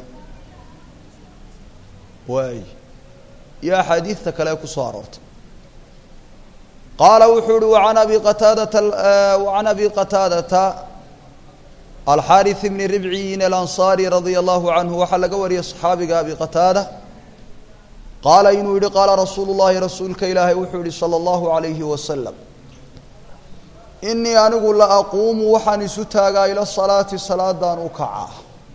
waay iyo axaadiidta kale ku soo aroortay qaala wuxuu uhi wacan abi qataadata wacan abi qataadata alxaariث bni ribciyin alanصaari radia allahu canhu waxaa laga wariyay صaxaabiga abi qataada qaala inuu yihi qaala rasuulu llahi rasuulka ilaahay wuxuu yihi salى اllahu عalayhi wasalam inii anigu la aquumu waxaan isu taagaa ila salaati salaadaan u kacaa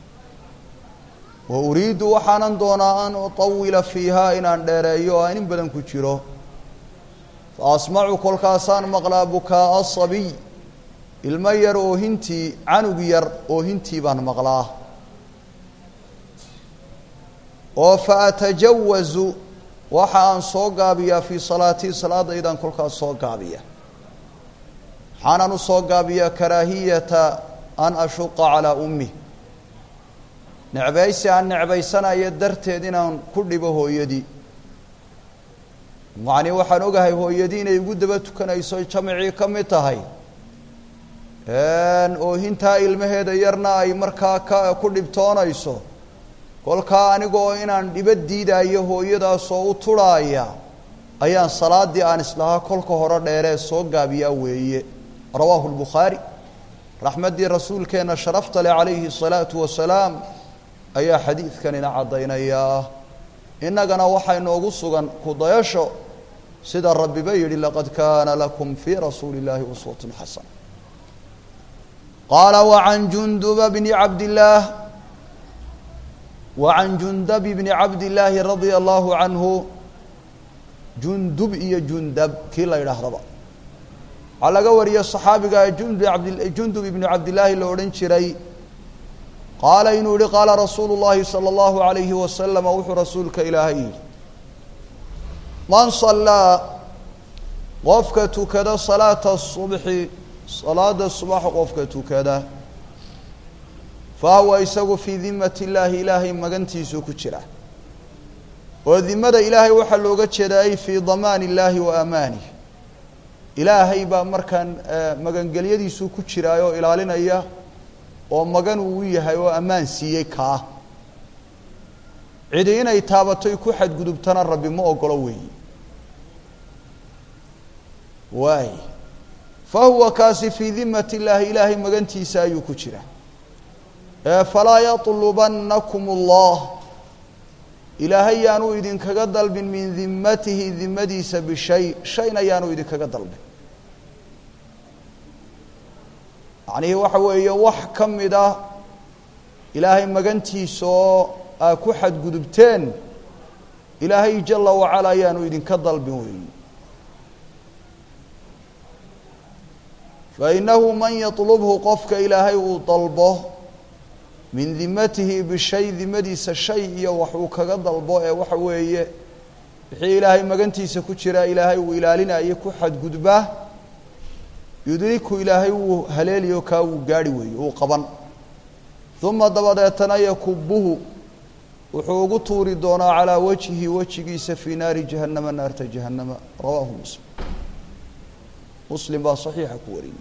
wa uriidu waxaanan doonaa an uطawila fiiha inaan dheereeyo oo aan in badan ku jiro fa asmacu kolkaasaan maqlaa bukaa'a asabiy ilmo yar oohintii canug yar oohintii baan maqlaa oo fa atajawazu waxa aan soo gaabiyaa fii salaatii salaadaydaan kolkaas soo gaabiya waxaanan u soo gaabiyaa karaahiyata an ashuqa calaa ummi necbaysi aan necbaysanayo darteed inaan ku dhibo hooyadii macnii waxaan ogahay hooyadii inay igu daba tukanayso jamacii ka mid tahay oohintaa ilmaheeda yarna ay markaa ka ku dhibtoonayso kolkaa anigoo inaan dhiba diidaayo hooyadaasoo u turhaaya ayaan salaadii aan islahaa kolka hore dheeree soo gaabiyaa weeye rawaahu lbukhaari raxmaddii rasuulkeenna sharafta leh calayhi الsalaatu wasalaam ayaa xadiidkanina caddaynayaa innagana waxaa inoogu sugan kudayasho sida rabbiba yidhi laqad kaana lakum fii rasuuli اllaahi uswatun xasana qaala wacan junduba bni cabdillaah wacan jundab bni cabdillaahi radia allahu canhu jundub iyo jundab kii la yidhaahdaba waxaa laga wariyey صaxaabiga jund abd jundub ibnu cabdillaahi la odhan jiray qaala inuu yihi qaala rasuulu llahi salى اllahu عalayhi wasalama wuxuu rasuulka ilaahay yihi man salaa qofka tukada salaata الصubxi salaada subax qofka tukada fahuwa isagu fii dimati اllaahi ilaahay magantiisuu ku jira oo dimada ilaahay waxaa looga jeedaa ay fii damaani اllaahi wa amaanih ilaahay baa markaan magangelyadiisuu ku jiraayoo ilaalinaya oo magan uu u yahay oo ammaan siiyey kaa cidi inay taabatoy ku xadgudubtana rabbi ma ogolo weeyi waay fa huwa kaasi fii dimati illaahi ilaahay magantiisa ayuu ku jira falaa yaطlubannakum اllah ilaahay yaanu idinkaga dalbin min dimatihi dimadiisa bishay shayna yaanu idinkaga dalbin macnihii waxa weeye wax ka mid ah ilaahay magantiisa oo aa ku xadgudubteen ilaahay jala wacala ayaanu idinka dalbin weeyi fainahu man yaطlubhu qofka ilaahay uu dalbo min dimatihi bishay dimadiisa shay iyo wax uu kaga dalbo ee waxa weeye wixii ilaahay magantiisa ku jira ilaahay uu ilaalinayay ku xadgudba yudriku ilaahay uu haleeliyo kaa uu gaadhi weeye uu qaban uma dabadeetana yakubuhu wuxuu ugu tuuri doonaa calaa wajhihi wejigiisa fii naari jahannama naarta jahannama rawaahu muslim muslim baa saxiixa ku wariyey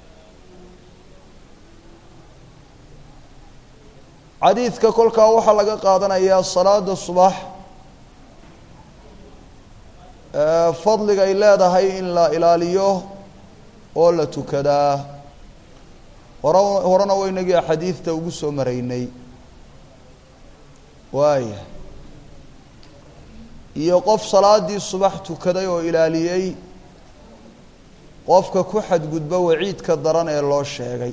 xadiidka kolkaa waxaa laga qaadanayaa salaada subax fadliga ay leedahay in la ilaaliyo oo la tukadaa hore horena waynagii axaadiidta ugu soo maraynay waaya iyo qof salaadii subax tukaday oo ilaaliyey qofka ku xadgudba waciidka daran ee loo sheegay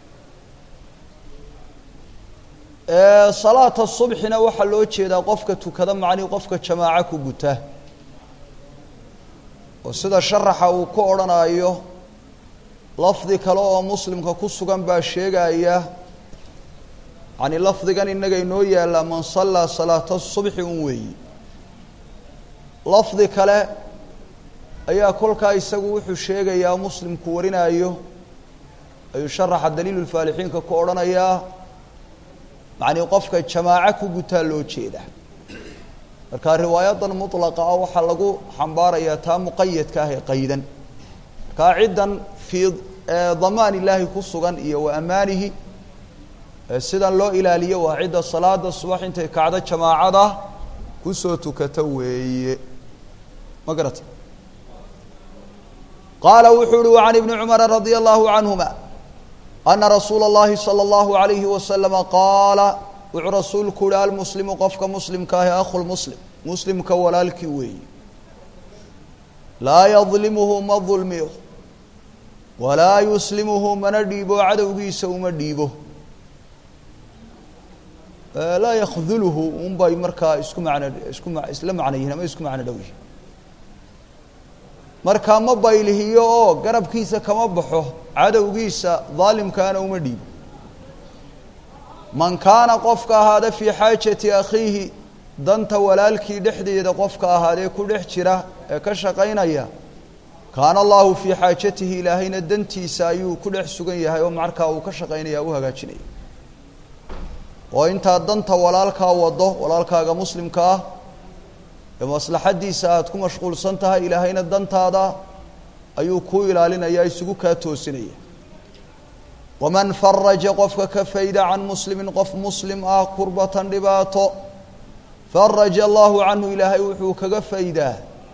salaata subxina waxaa loo jeedaa qofka tukada macnii qofka jamaaco ku guta oo sida sharaxa uu ku odhanayo lafdi kale oo muslimka ku sugan baa sheegaya yani lafdigan inaga inoo yaalla man sallaa salaata subxi un weeyi lafdi kale ayaa kolkaa isagu wuxuu sheegayaa muslimku warinayo ayuu sharaxa daliilulfaalixiinka ku odhanayaa macnii qofka jamaaco ku gutaa loo jeeda marka riwaayadan mutlaqa ah waxaa lagu xambaarayaa taa muqayadka ah ee qaydan markaa ciddan fii damaan illaahi ku sugan iyo wa amaanihi sidan loo ilaaliyo waa cidda salaada subax intay kacdo jamaacada kusoo tukata weeye ma garata qaala wuxuu uhi وعan ibni cumara radia allahu canهuma ana rasuula اllahi salى اllahu عalayhi wasalama qaala wuxuu rasuulku uhi almuslimu qofka muslimka ahi akhu lmuslim muslimka walaalkii weeye laa yadlimuhu ma dulmiyo walaa yuslimuhu mana dhiibo cadowgiisa uma dhiibo laa yakduluhu un bay markaa isku macno isku ma isla macno yihiin ama isku macno dhow yihiin markaa ma baylihiyo oo garabkiisa kama baxo cadowgiisa daalimkaana uma dhiibo man kaana qofka ahaada fii xaajati akhiihi danta walaalkii dhexdeeda qofka ahaadee ku dhex jira ee ka shaqaynaya kaana allahu fii xaajatihi ilaahayna dantiisa ayuu ku dhex sugan yahay oo markaa uu ka shaqaynaya u hagaajinaya oo intaad danta walaalkaa wado walaalkaaga muslimka ah ee maslaxadiisa aada ku mashquulsan tahay ilaahayna dantaada ayuu ku ilaalinaya isugu kaa toosinaya waman faraja qofka ka fayda can muslimin qof muslim ah kurbatan dhibaato faraja allahu canhu ilaahay wuxuu kaga faydaa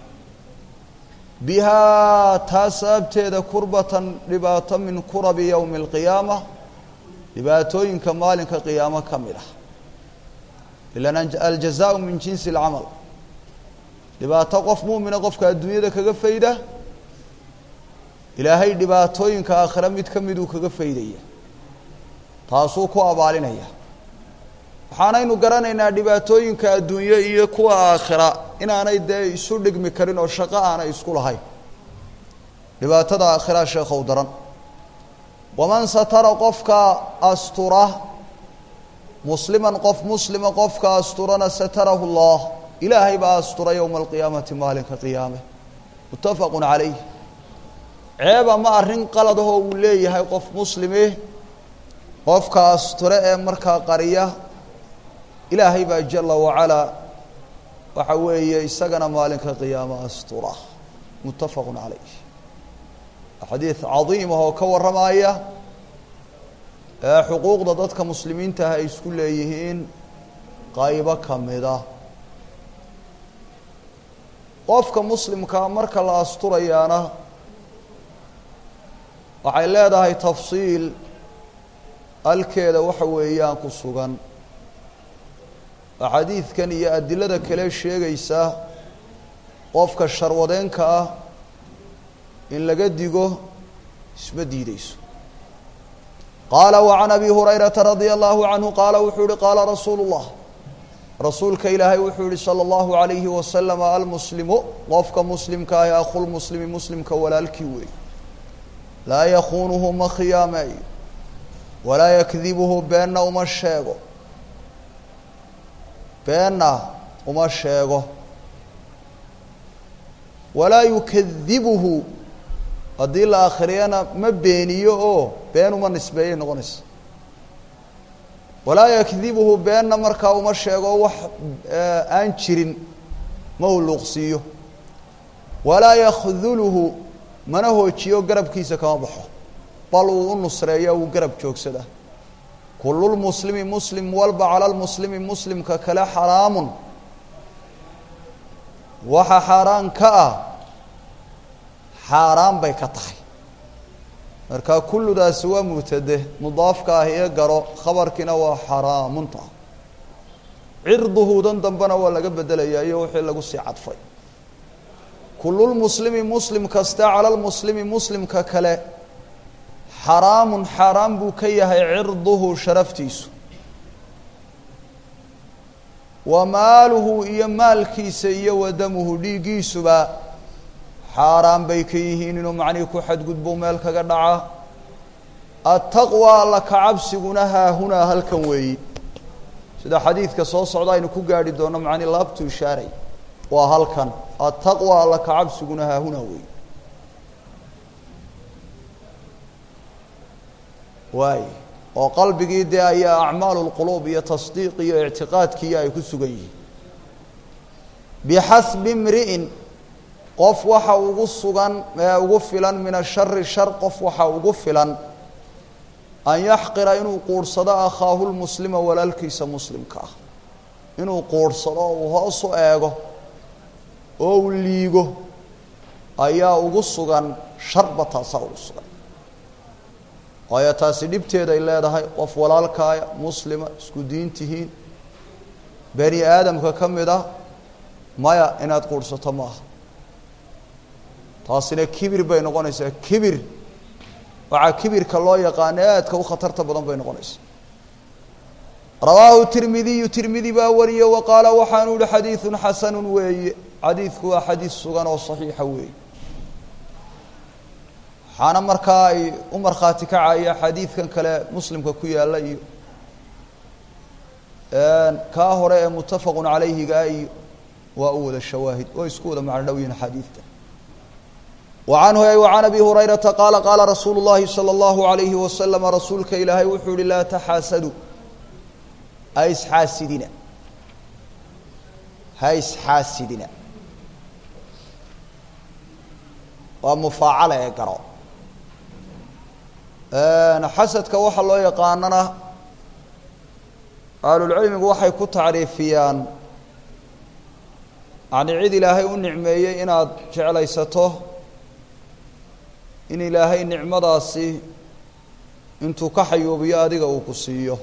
bihaa taa sababteeda kurbatan dhibaato min kurabi yowmi alqiyaama dhibaatooyinka maalinka qiyaamo ka mid ah ilan aljazaau min jinsi alcamal dhibaato qof muumina qofka adduunyada kaga fayda ilaahay dhibaatooyinka aakhira mid ka miduu kaga faydaya taasuu ku abaalinaya waxaanaynu garanaynaa dhibaatooyinka adduunye iyo kuwa aakhira inaanay dee isu dhigmi karin oo shaqo aanay isku lahayn dhibaatada aakhira sheekhow daran waman satara qofka astura musliman qof muslima qofka asturana satarahu llah ilaahay baa astura yowma alqiyaamati maalinka qiyaame muttafaqu calayh ceeb ama arrin qalad ahoo uu leeyahay qof muslime qofka asture ee markaa qariya ilaahay baa jala wacalaa waxa weeye isagana maalinka qiyaame astura muttafaqu calayh xadiid cadiim ah oo ka warramaya ee xuquuqda dadka muslimiinta ah ay isku leeyihiin qaybo ka mid ah qofka muslimkaa marka la asturayaana waxay leedahay tafsiil halkeeda waxa weeyaan ku sugan axaadiidkan iyo adilada kale sheegaysa qofka sharwadeenka ah in laga digo isma diideyso qaala وعan abi hurayrata radia allahu canhu qaala wuxuu yihi qaala rasuulu الlah rasuulka ilaahay wuxuu yihi salى اllahu عalayhi wasalam almuslimu qofka muslimka ahi akhulmuslimi muslimka walaalkii weey laa yakuunuhu ma khiyaameeyo walaa yakdibuhu beenna uma sheego beenna uma sheego walaa yukadibuhu haddii la akhriyana ma beeniyo oo been uma nisbeeyay noqonaysa walaa yakdibuhu beenna markaa uma sheego wax aan jirin ma uu luuqsiiyo walaa yakhduluhu mana hoojiyo garabkiisa kama baxo bal uu u nusreeyo uu garab joogsada kullu muslimi muslim walba cala almuslimi muslimka kale xaraamun waxa xaaraan ka ah xaaraan bay ka tahay marka kulludaasi waa mubtade mudaafka ah ee garo khabarkina waa xaraamunta cirduhu dan dambana waa laga bedelayaa iyo wixii lagu sii cadfay kullu muslimi muslim kasta cala almuslimi muslimka kale xaraamun xaaraan buu ka yahay cirduhu sharaftiisu wa maaluhu iyo maalkiisa iyo wadamuhu dhiiggiisuba xaaraan bay ka yihiin inuu macnii ku xadgudbo meel kaga dhaca attaqwa alla ka cabsiguna haahunaa halkan weeyi sida xadiidka soo socda aynu ku gaadhi doono macnii laabtu ishaaray waa halkan attaqwa alla ka cabsiguna haahunaa weeyi waay oo qalbigii dee ayaa acmaalu lquluub iyo tasdiiq iyo ictiqaadkiiyo ay ku sugan yihiin bixasbi imri'in qof waxa ugu sugan ee ugu filan min ashari shar qof waxa ugu filan an yaxqira inuu quursado akhaahu lmuslima walaalkiisa muslimka ah inuu quursado uu hoos u eego oo uu liigo ayaa ugu sugan sharba taasaa ugu sugan waayo taasi dhibteeday leedahay qof walaalkaaya muslima isku diin tihiin bani aadamka ka mid ah maya inaad quursato ma aha taasina kibir bay noqonaysaa kibir waxaa kibirka loo yaqaano aadka u khatarta badan bay noqonaysaa rawaahu tirmidiyu tirmidi baa wariye wa qaala waxaanu yihi xadiidun xasanun weeye xadiidku waa xadiis sugan oo saxiixa weeye waxaana markaa ay u markhaati kacaya xadiidkan kale muslimka ku yaalla iyo kaa hore ee muttafaqun calayhiga iyo waa u wada shawaahid oo isku wada macno dhow yihiin xadiidka وعنه أي وعن أبي هريرة قال قال رسول الله صلى الله عليه وسلم رسولك إلهي وحول لا تحاسدوا هايس حاسدين هايس حاسدين ومفاعلة يقرأ أنا حسدك وحى الله يقاننا قالوا العلم وحي كتعريفيان عن عيد إلهي ونعمي إن جعليسته in ilaahay nicmadaasi intuu ka xayoobiyo adiga uu ku siiyo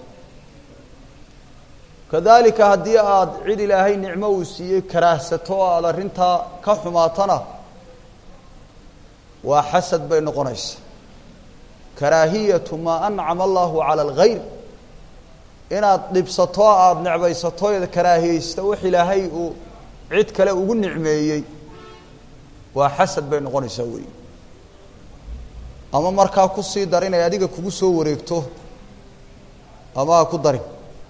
kadalika haddii aad cid ilaahay nicmo uu siiyey karaahsato oo aad arrintaa ka xumaatana waa xasad bay noqonaysa karaahiyatu maa ancama allahu cala alghayr inaad dhibsato aad necbaysato eed karaahiyeysta wax ilaahay uu cid kale ugu nicmeeyey waa xasad bay noqonaysaa weyi ama markaa ku sii dar inay adiga kugu soo wareegto ama ha ku darin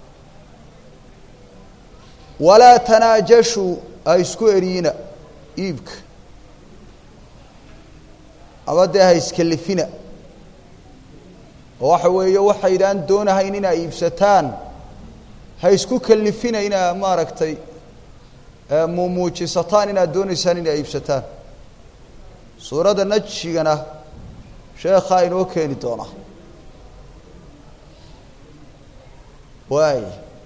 walaa tanaajashu ha isku eriyina iibka ama dee ha iskalifina oo waxa weeye waxaydaan doonahayn inaa iibsataan ha isku kalifina inaa maaragtay mumuujisataan inaad doonaysaan inaa iibsataan suuradda najigana sheekhaa inoo keeni doona waay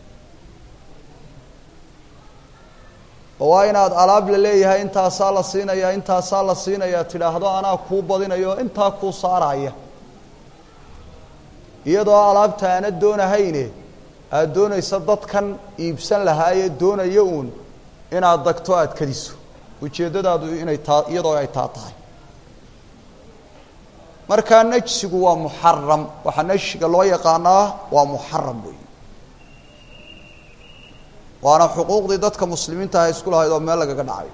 oo waa inaad alaab la leeyahay intaasaa la siinayaa intaasaa la siinayaa tidhaahdo anaa kuu badinayo intaa kuu saaraya iyadoo alaabta aana doonahayne aada doonaysa dadkan iibsan lahaayee doonaya uun inaad dagto aada kadiso ujeeddadaadu inay taa iyadoo ay taa tahay markaa najsigu waa muxaram waxaa najsiga loo yaqaanaa waa muxaram wey waana xuquuqdii dadka muslimiinta ah isku lahayd oo meel lagaga dhacayo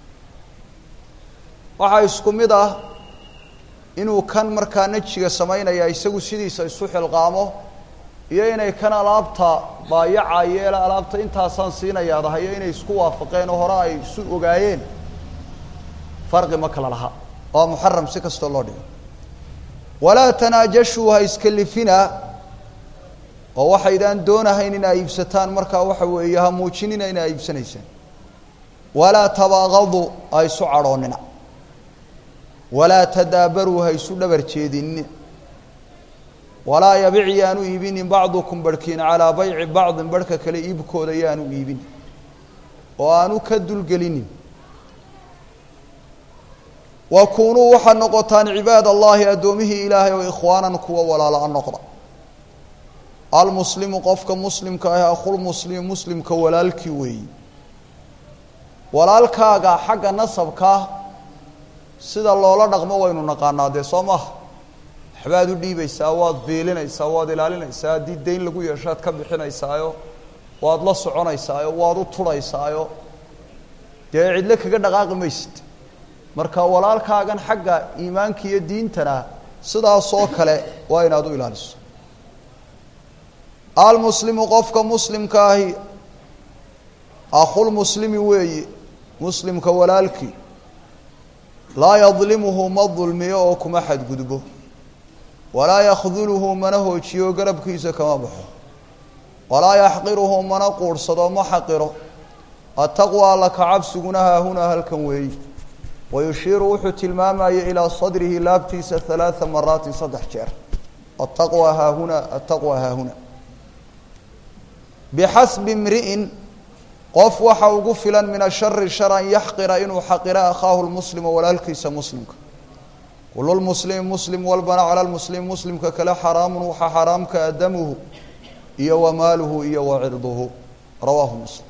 waxaa isku mid ah inuu kan markaa najsiga samaynaya isagu sidiisa isu xilqaamo iyo inay kan alaabta baayaca yeela alaabta intaasaan siinayaadahayo inay isku waafaqeen oo hore ay isu ogaayeen farqi ma kala laha oo muharram si kasto loo dhigo walaa tanaajashu ha iskallifina oo waxaydaan doonahayn in ay iibsataan markaa waxa weeye ha muujinina in ay iibsanaysaan walaa tabaaqadu ay su cadhoonina walaa tadaabaru ha isu dhabar jeedin walaa yabic yaanu iibinin bacdukum barhkiin calaa bayci bacdin barhka kale iibkooda yaanu iibin oo aanu ka dulgelinin wakunuu waxaad noqotaan cibaad allahi addoomihii ilaahay oo ikhwaanan kuwa walaala noqda almuslimu qofka muslimka ah akhulmuslim muslimka walaalkii weeyi walaalkaaga xagga nasabka sida loola dhaqmo waynu naqaanaa dee soo maaha waxbaad u dhiibaysaa waad beelinaysaa waad ilaalinaysaa haddii dayn lagu yeeshaad ka bixinaysaayo waad la soconaysaayo waad u turhaysaayo dee cidlo kaga dhaqaaqi maysid marka walaalkaagan xagga iimaanka iyo diintana sidaasoo kale waa inaad u ilaaliso almuslimu qofka muslimka ahi akhulmuslimi weeyi muslimka walaalkii laa yadlimuhu ma dulmiyo oo kuma xadgudbo walaa yakhduluhu mana hoojiyo garabkiisa kama baxo walaa yaxqiruhu mana quursado ma xaqiro attaqwa alla ka cabsiguna haahunaa halkan weeyi wayushiiru wuxuu tilmaamaya ilaa sadrihi laabtiisa halaaa maraatin saddex jeer attaqwa haahuna attaqwa haahuna bixasbi imri'in qof waxa ugu filan min ashari shar an yaxqira inuu xaqiro akhaahu lmuslima walaalkiisa muslimka kulu lmuslimi muslim walbana cala lmuslimi muslimka kale xaraamun waxaa xaraamka damuhu iyo wamaaluhu iyo wacirduhu rawaahu muslim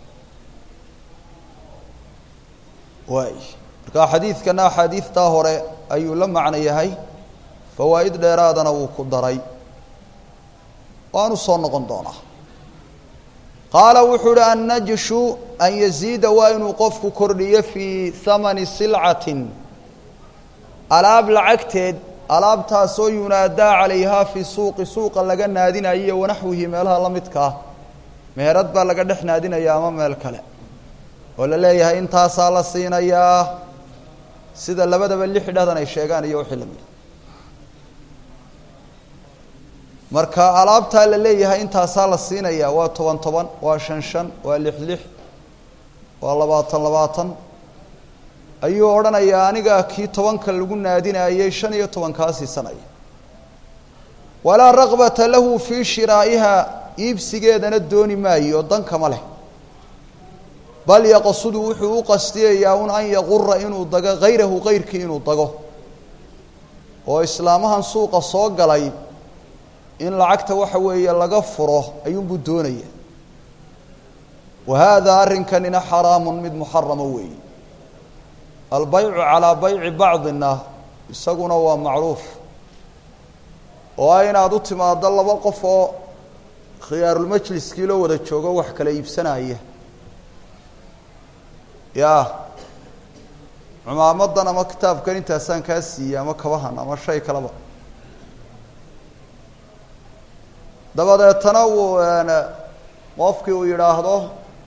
waay marka xadiidkana axaadiidtaa hore ayuu la macno yahay fawaa'id dheeraadana wuu ku daray waanu soo noqon doonaa qaala wuxuu uhi annajshu an yaziida waa inuu qofku kordhiyo fii hamani silcatin alaab lacagteed alaabtaasoo yunaadaa calayhaa fi suuqi suuqa laga naadinayo iyo wanaxwihi meelaha la midka ah meherad baa laga dhex naadinaya ama meel kale oo la leeyahay intaasaa la siinayaa sida labadaba lix dhahdan ay sheegaan iyo wixii lamid marka alaabtaa la leeyahay intaasaa la siinayaa waa toban toban waa shan shan waa lix lix waa labaatan labaatan ayuu odhanayaa aniga kii tobanka lagu naadinayay shan iyo toban kaa siisanaya walaa raqbata lahu fii shiraa'iha iibsigeedana dooni maayo dankama leh bal yaqsudu wuxuu u qastiyayaa un an yaqura inuu dago hayrahu kayrkii inuu dago oo islaamahan suuqa soo galay in lacagta waxa weeye laga furo ayuunbuu doonaya wa haadaa arrinkanina xaraamun mid muxarama weeye albaycu calaa bayci bacdina isaguna waa macruuf oo a inaad u timaado laba qof oo khiyaarulmajliskii loo wada joogo wax kala iibsanaya ya cumaamadan ama kitaabkan intaasaan kaa siiyey ama kabahan ama shay kaleba dabadeetana uu qofkii uu yidhaahdo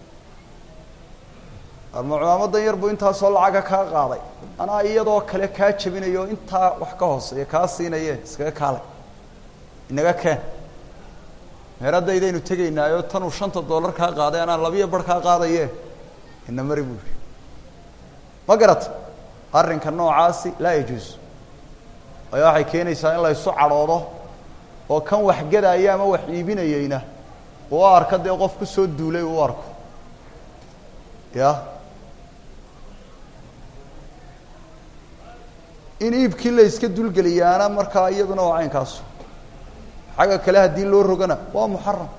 ama cumaamadan yar buu intaasoo lacaga kaa qaaday anaa iyadoo kale kaa jabinayo intaa wax ka hooseeya kaa siinaye iskaga kaalay inaga keen meheradaydaynu tegaynaayo tanuu shanta dollar kaa qaaday anaa labiyo bar kaa qaadaye ina mari buu yihi ma garata arrinka noocaasi laa yajuus ayaa waxay keenaysaa in la isu cadhoodo oo kan wax gadaya ama wax iibinayeyna uu arka dee qof ku soo duulay uu arko ya in iibkii la iska dulgeliyaana markaa iyaduna waa caynkaasu xagga kale haddii loo rogana waa muxaram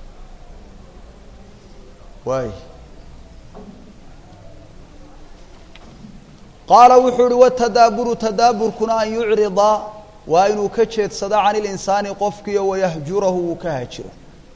waay qaala wuxuu uhi watadaaburu tadaaburkuna an yucrida waa inuu ka jeedsado can ilinsaani qofkiio wayahjurahu uu ka hajiro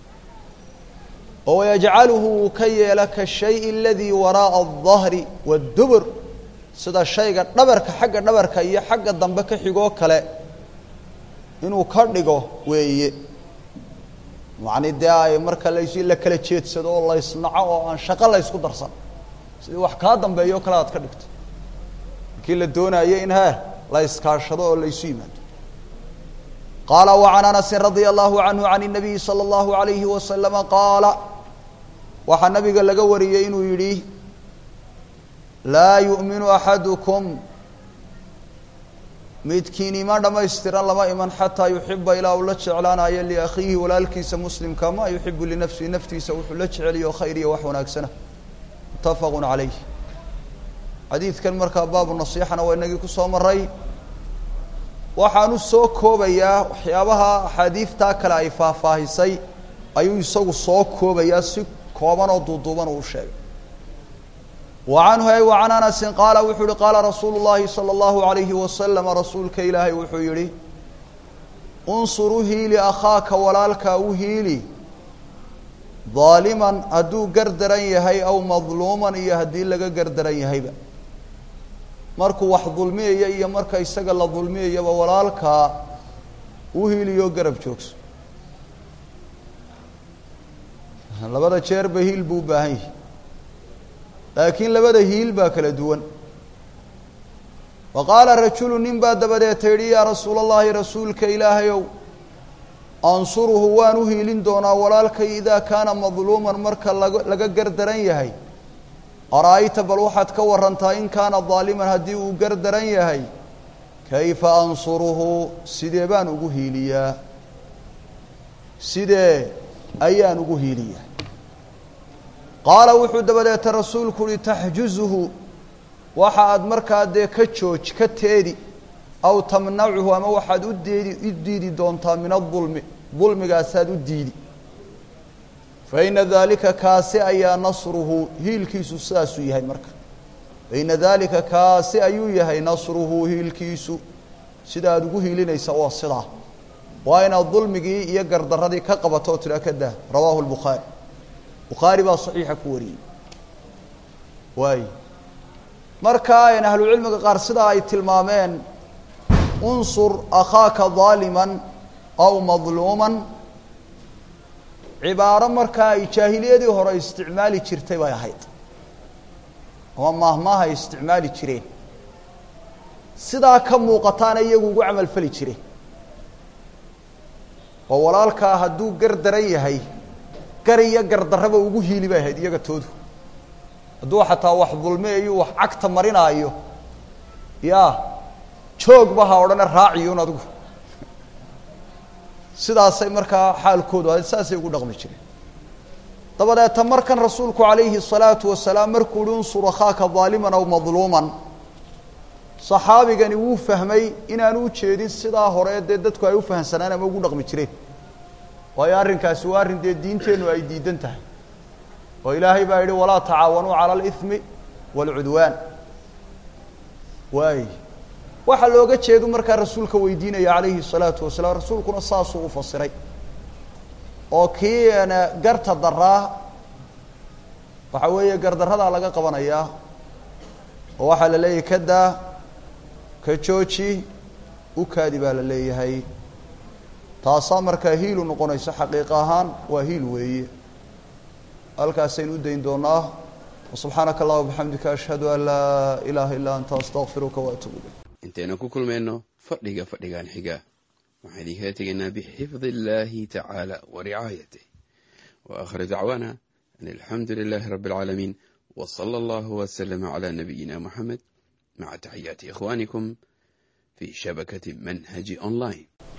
oo wayajcaluhu uu ka yeelo kashay aladii waraa'a aldahri waddubur sida shayga dhabarka xagga dhabarka iyo xagga dambe ka xigoo kale inuu ka dhigo weeye macni dee ay marka las la kala jeedsado oo laysnaco oo aan shaqo la ysku darsan sidii wax kaa dambeeyo kale aad ka dhigto markii la doonayo in ha la iskaashado oo la isu yimaado قال وعن أنس رضي الله عنه عن النبي صلى الله عليه وسلم قال وحا النبي قال لك وريين يريه لا يؤمن أحدكم مدكيني ما دم يستران لما إيمان حتى يحب إلى أولاد شعلانا يلي أخيه ولا الكيس مسلم كما يحب لنفسه نفتي سوف لشعلي وخيري وحونا أكسنه متفق عليه حديث كان مركب باب النصيحة وإنك كسوم الرأي waxaanu soo koobayaa waxyaabaha xadiifta kala ay faahfaahisay ayuu isagu soo koobayaa si kooban oo duuduuban u sheegay وعنه أي وعن أنس قال وحول قال رسول الله صلى الله عليه وسلم رسولك إلهي وحيري انصره لأخاك ولالك وهيلي ظالما أدو قردران يهي أو مظلوما يهدي لك قردران يهي markuu wax dulmiyo iyo marka isaga la dulmiyo walaalka uu hiliyo garab joogso labada jeer ba hiil buu baahan yahay laakiin labada hiil ba kala duwan وقال رجل نبا دبدتيري يا رسول الله رسولك إلهي انصره وانو هيلين دونا walaalka إذا كان مظلوما marka laga gardaran yahay أرأيت بلوحة كورنتا إن كان ظالما هديه قردران يهي كيف أنصره سيديبان أقوهيليا سيدي أيان أقوهيليا قال وحود بدأت الرسول كل تحجزه واحد مركا دي كتشوش كتيدي أو تمنعه أما واحد أديدي أديدي دونتا من الظلم ظلم قاساد أديدي فإن ذلك كاسي أي نصره هيل كيسو ساسو يهي مركا فإن ذلك كاسي أي يهي نصره هيل كيسو سيدا أدقو هيلين يسوى الصلاة وإن الظلم يقر درادي كقبطو تلاكده رواه البخاري بخاري با صحيح كوري واي مركا إن أهل العلم قار سيدا أي تلمامين انصر أخاك ظالما أو مظلوما عبارة مركا جاهلية هو استعمالي جرتي باي هيد هو مهما استعمالي جرين سدا كم موقتان iyagu عمل فلي جرين وولالka haduu gardaray yahay gariya gardaraba ugu hiili bay hayd iyaga toodu haduu xataa wax dulmeeyo wax cagta marinayo ya joog baha odhana raaciyo adigu sidaasay markaa xaalkoodu asaasay ugu dhaqmi jireen dabada markan rasuulku calayhi salaatu wasalaam markuu unsur akhaaka zaaliman aw madluuman saxaabigani wuu fahmay inaanu u jeedin sidaa hore ee dadku ay u fahansanaan ama ugu dhaqmi jireen waayo arrinkaasi waa arrin dee diinteenu ay diidan tahay oo ilaahay baa yidhi walaa tacaawanu cala al-ithmi wal-cudwaan waay waxa looga jeedo marka rasuulka weydiinaya calayhi salaatu wasalaam rasuulkuna saasuu u fasiray oo kiina garta daraa waxa weeye gardarrada laga qabanaya oo waxa la leeyahay kada ka jooji u kaadi baa la leeyahay taasa marka hiil u noqonaysa xaqiiqo ahaan waa hiil weeye halkaas aynu dayn doonaa subhanaka allahumma bihamdika ashhadu an la ilaha illa anta astaghfiruka wa atubu ilayk انتنا كل منه فدغا فدغان حيغا waxaan idin heetaynaa bixifdi illaahi tacaala wa ricaayatih wa aakhir dacwaana an alxamdulilaahi rabbil caalamiin wa sala allahu wa sallama ala nabiyyina muhammad ma'a tahiyyati ikhwanikum fi shabakati manhaji online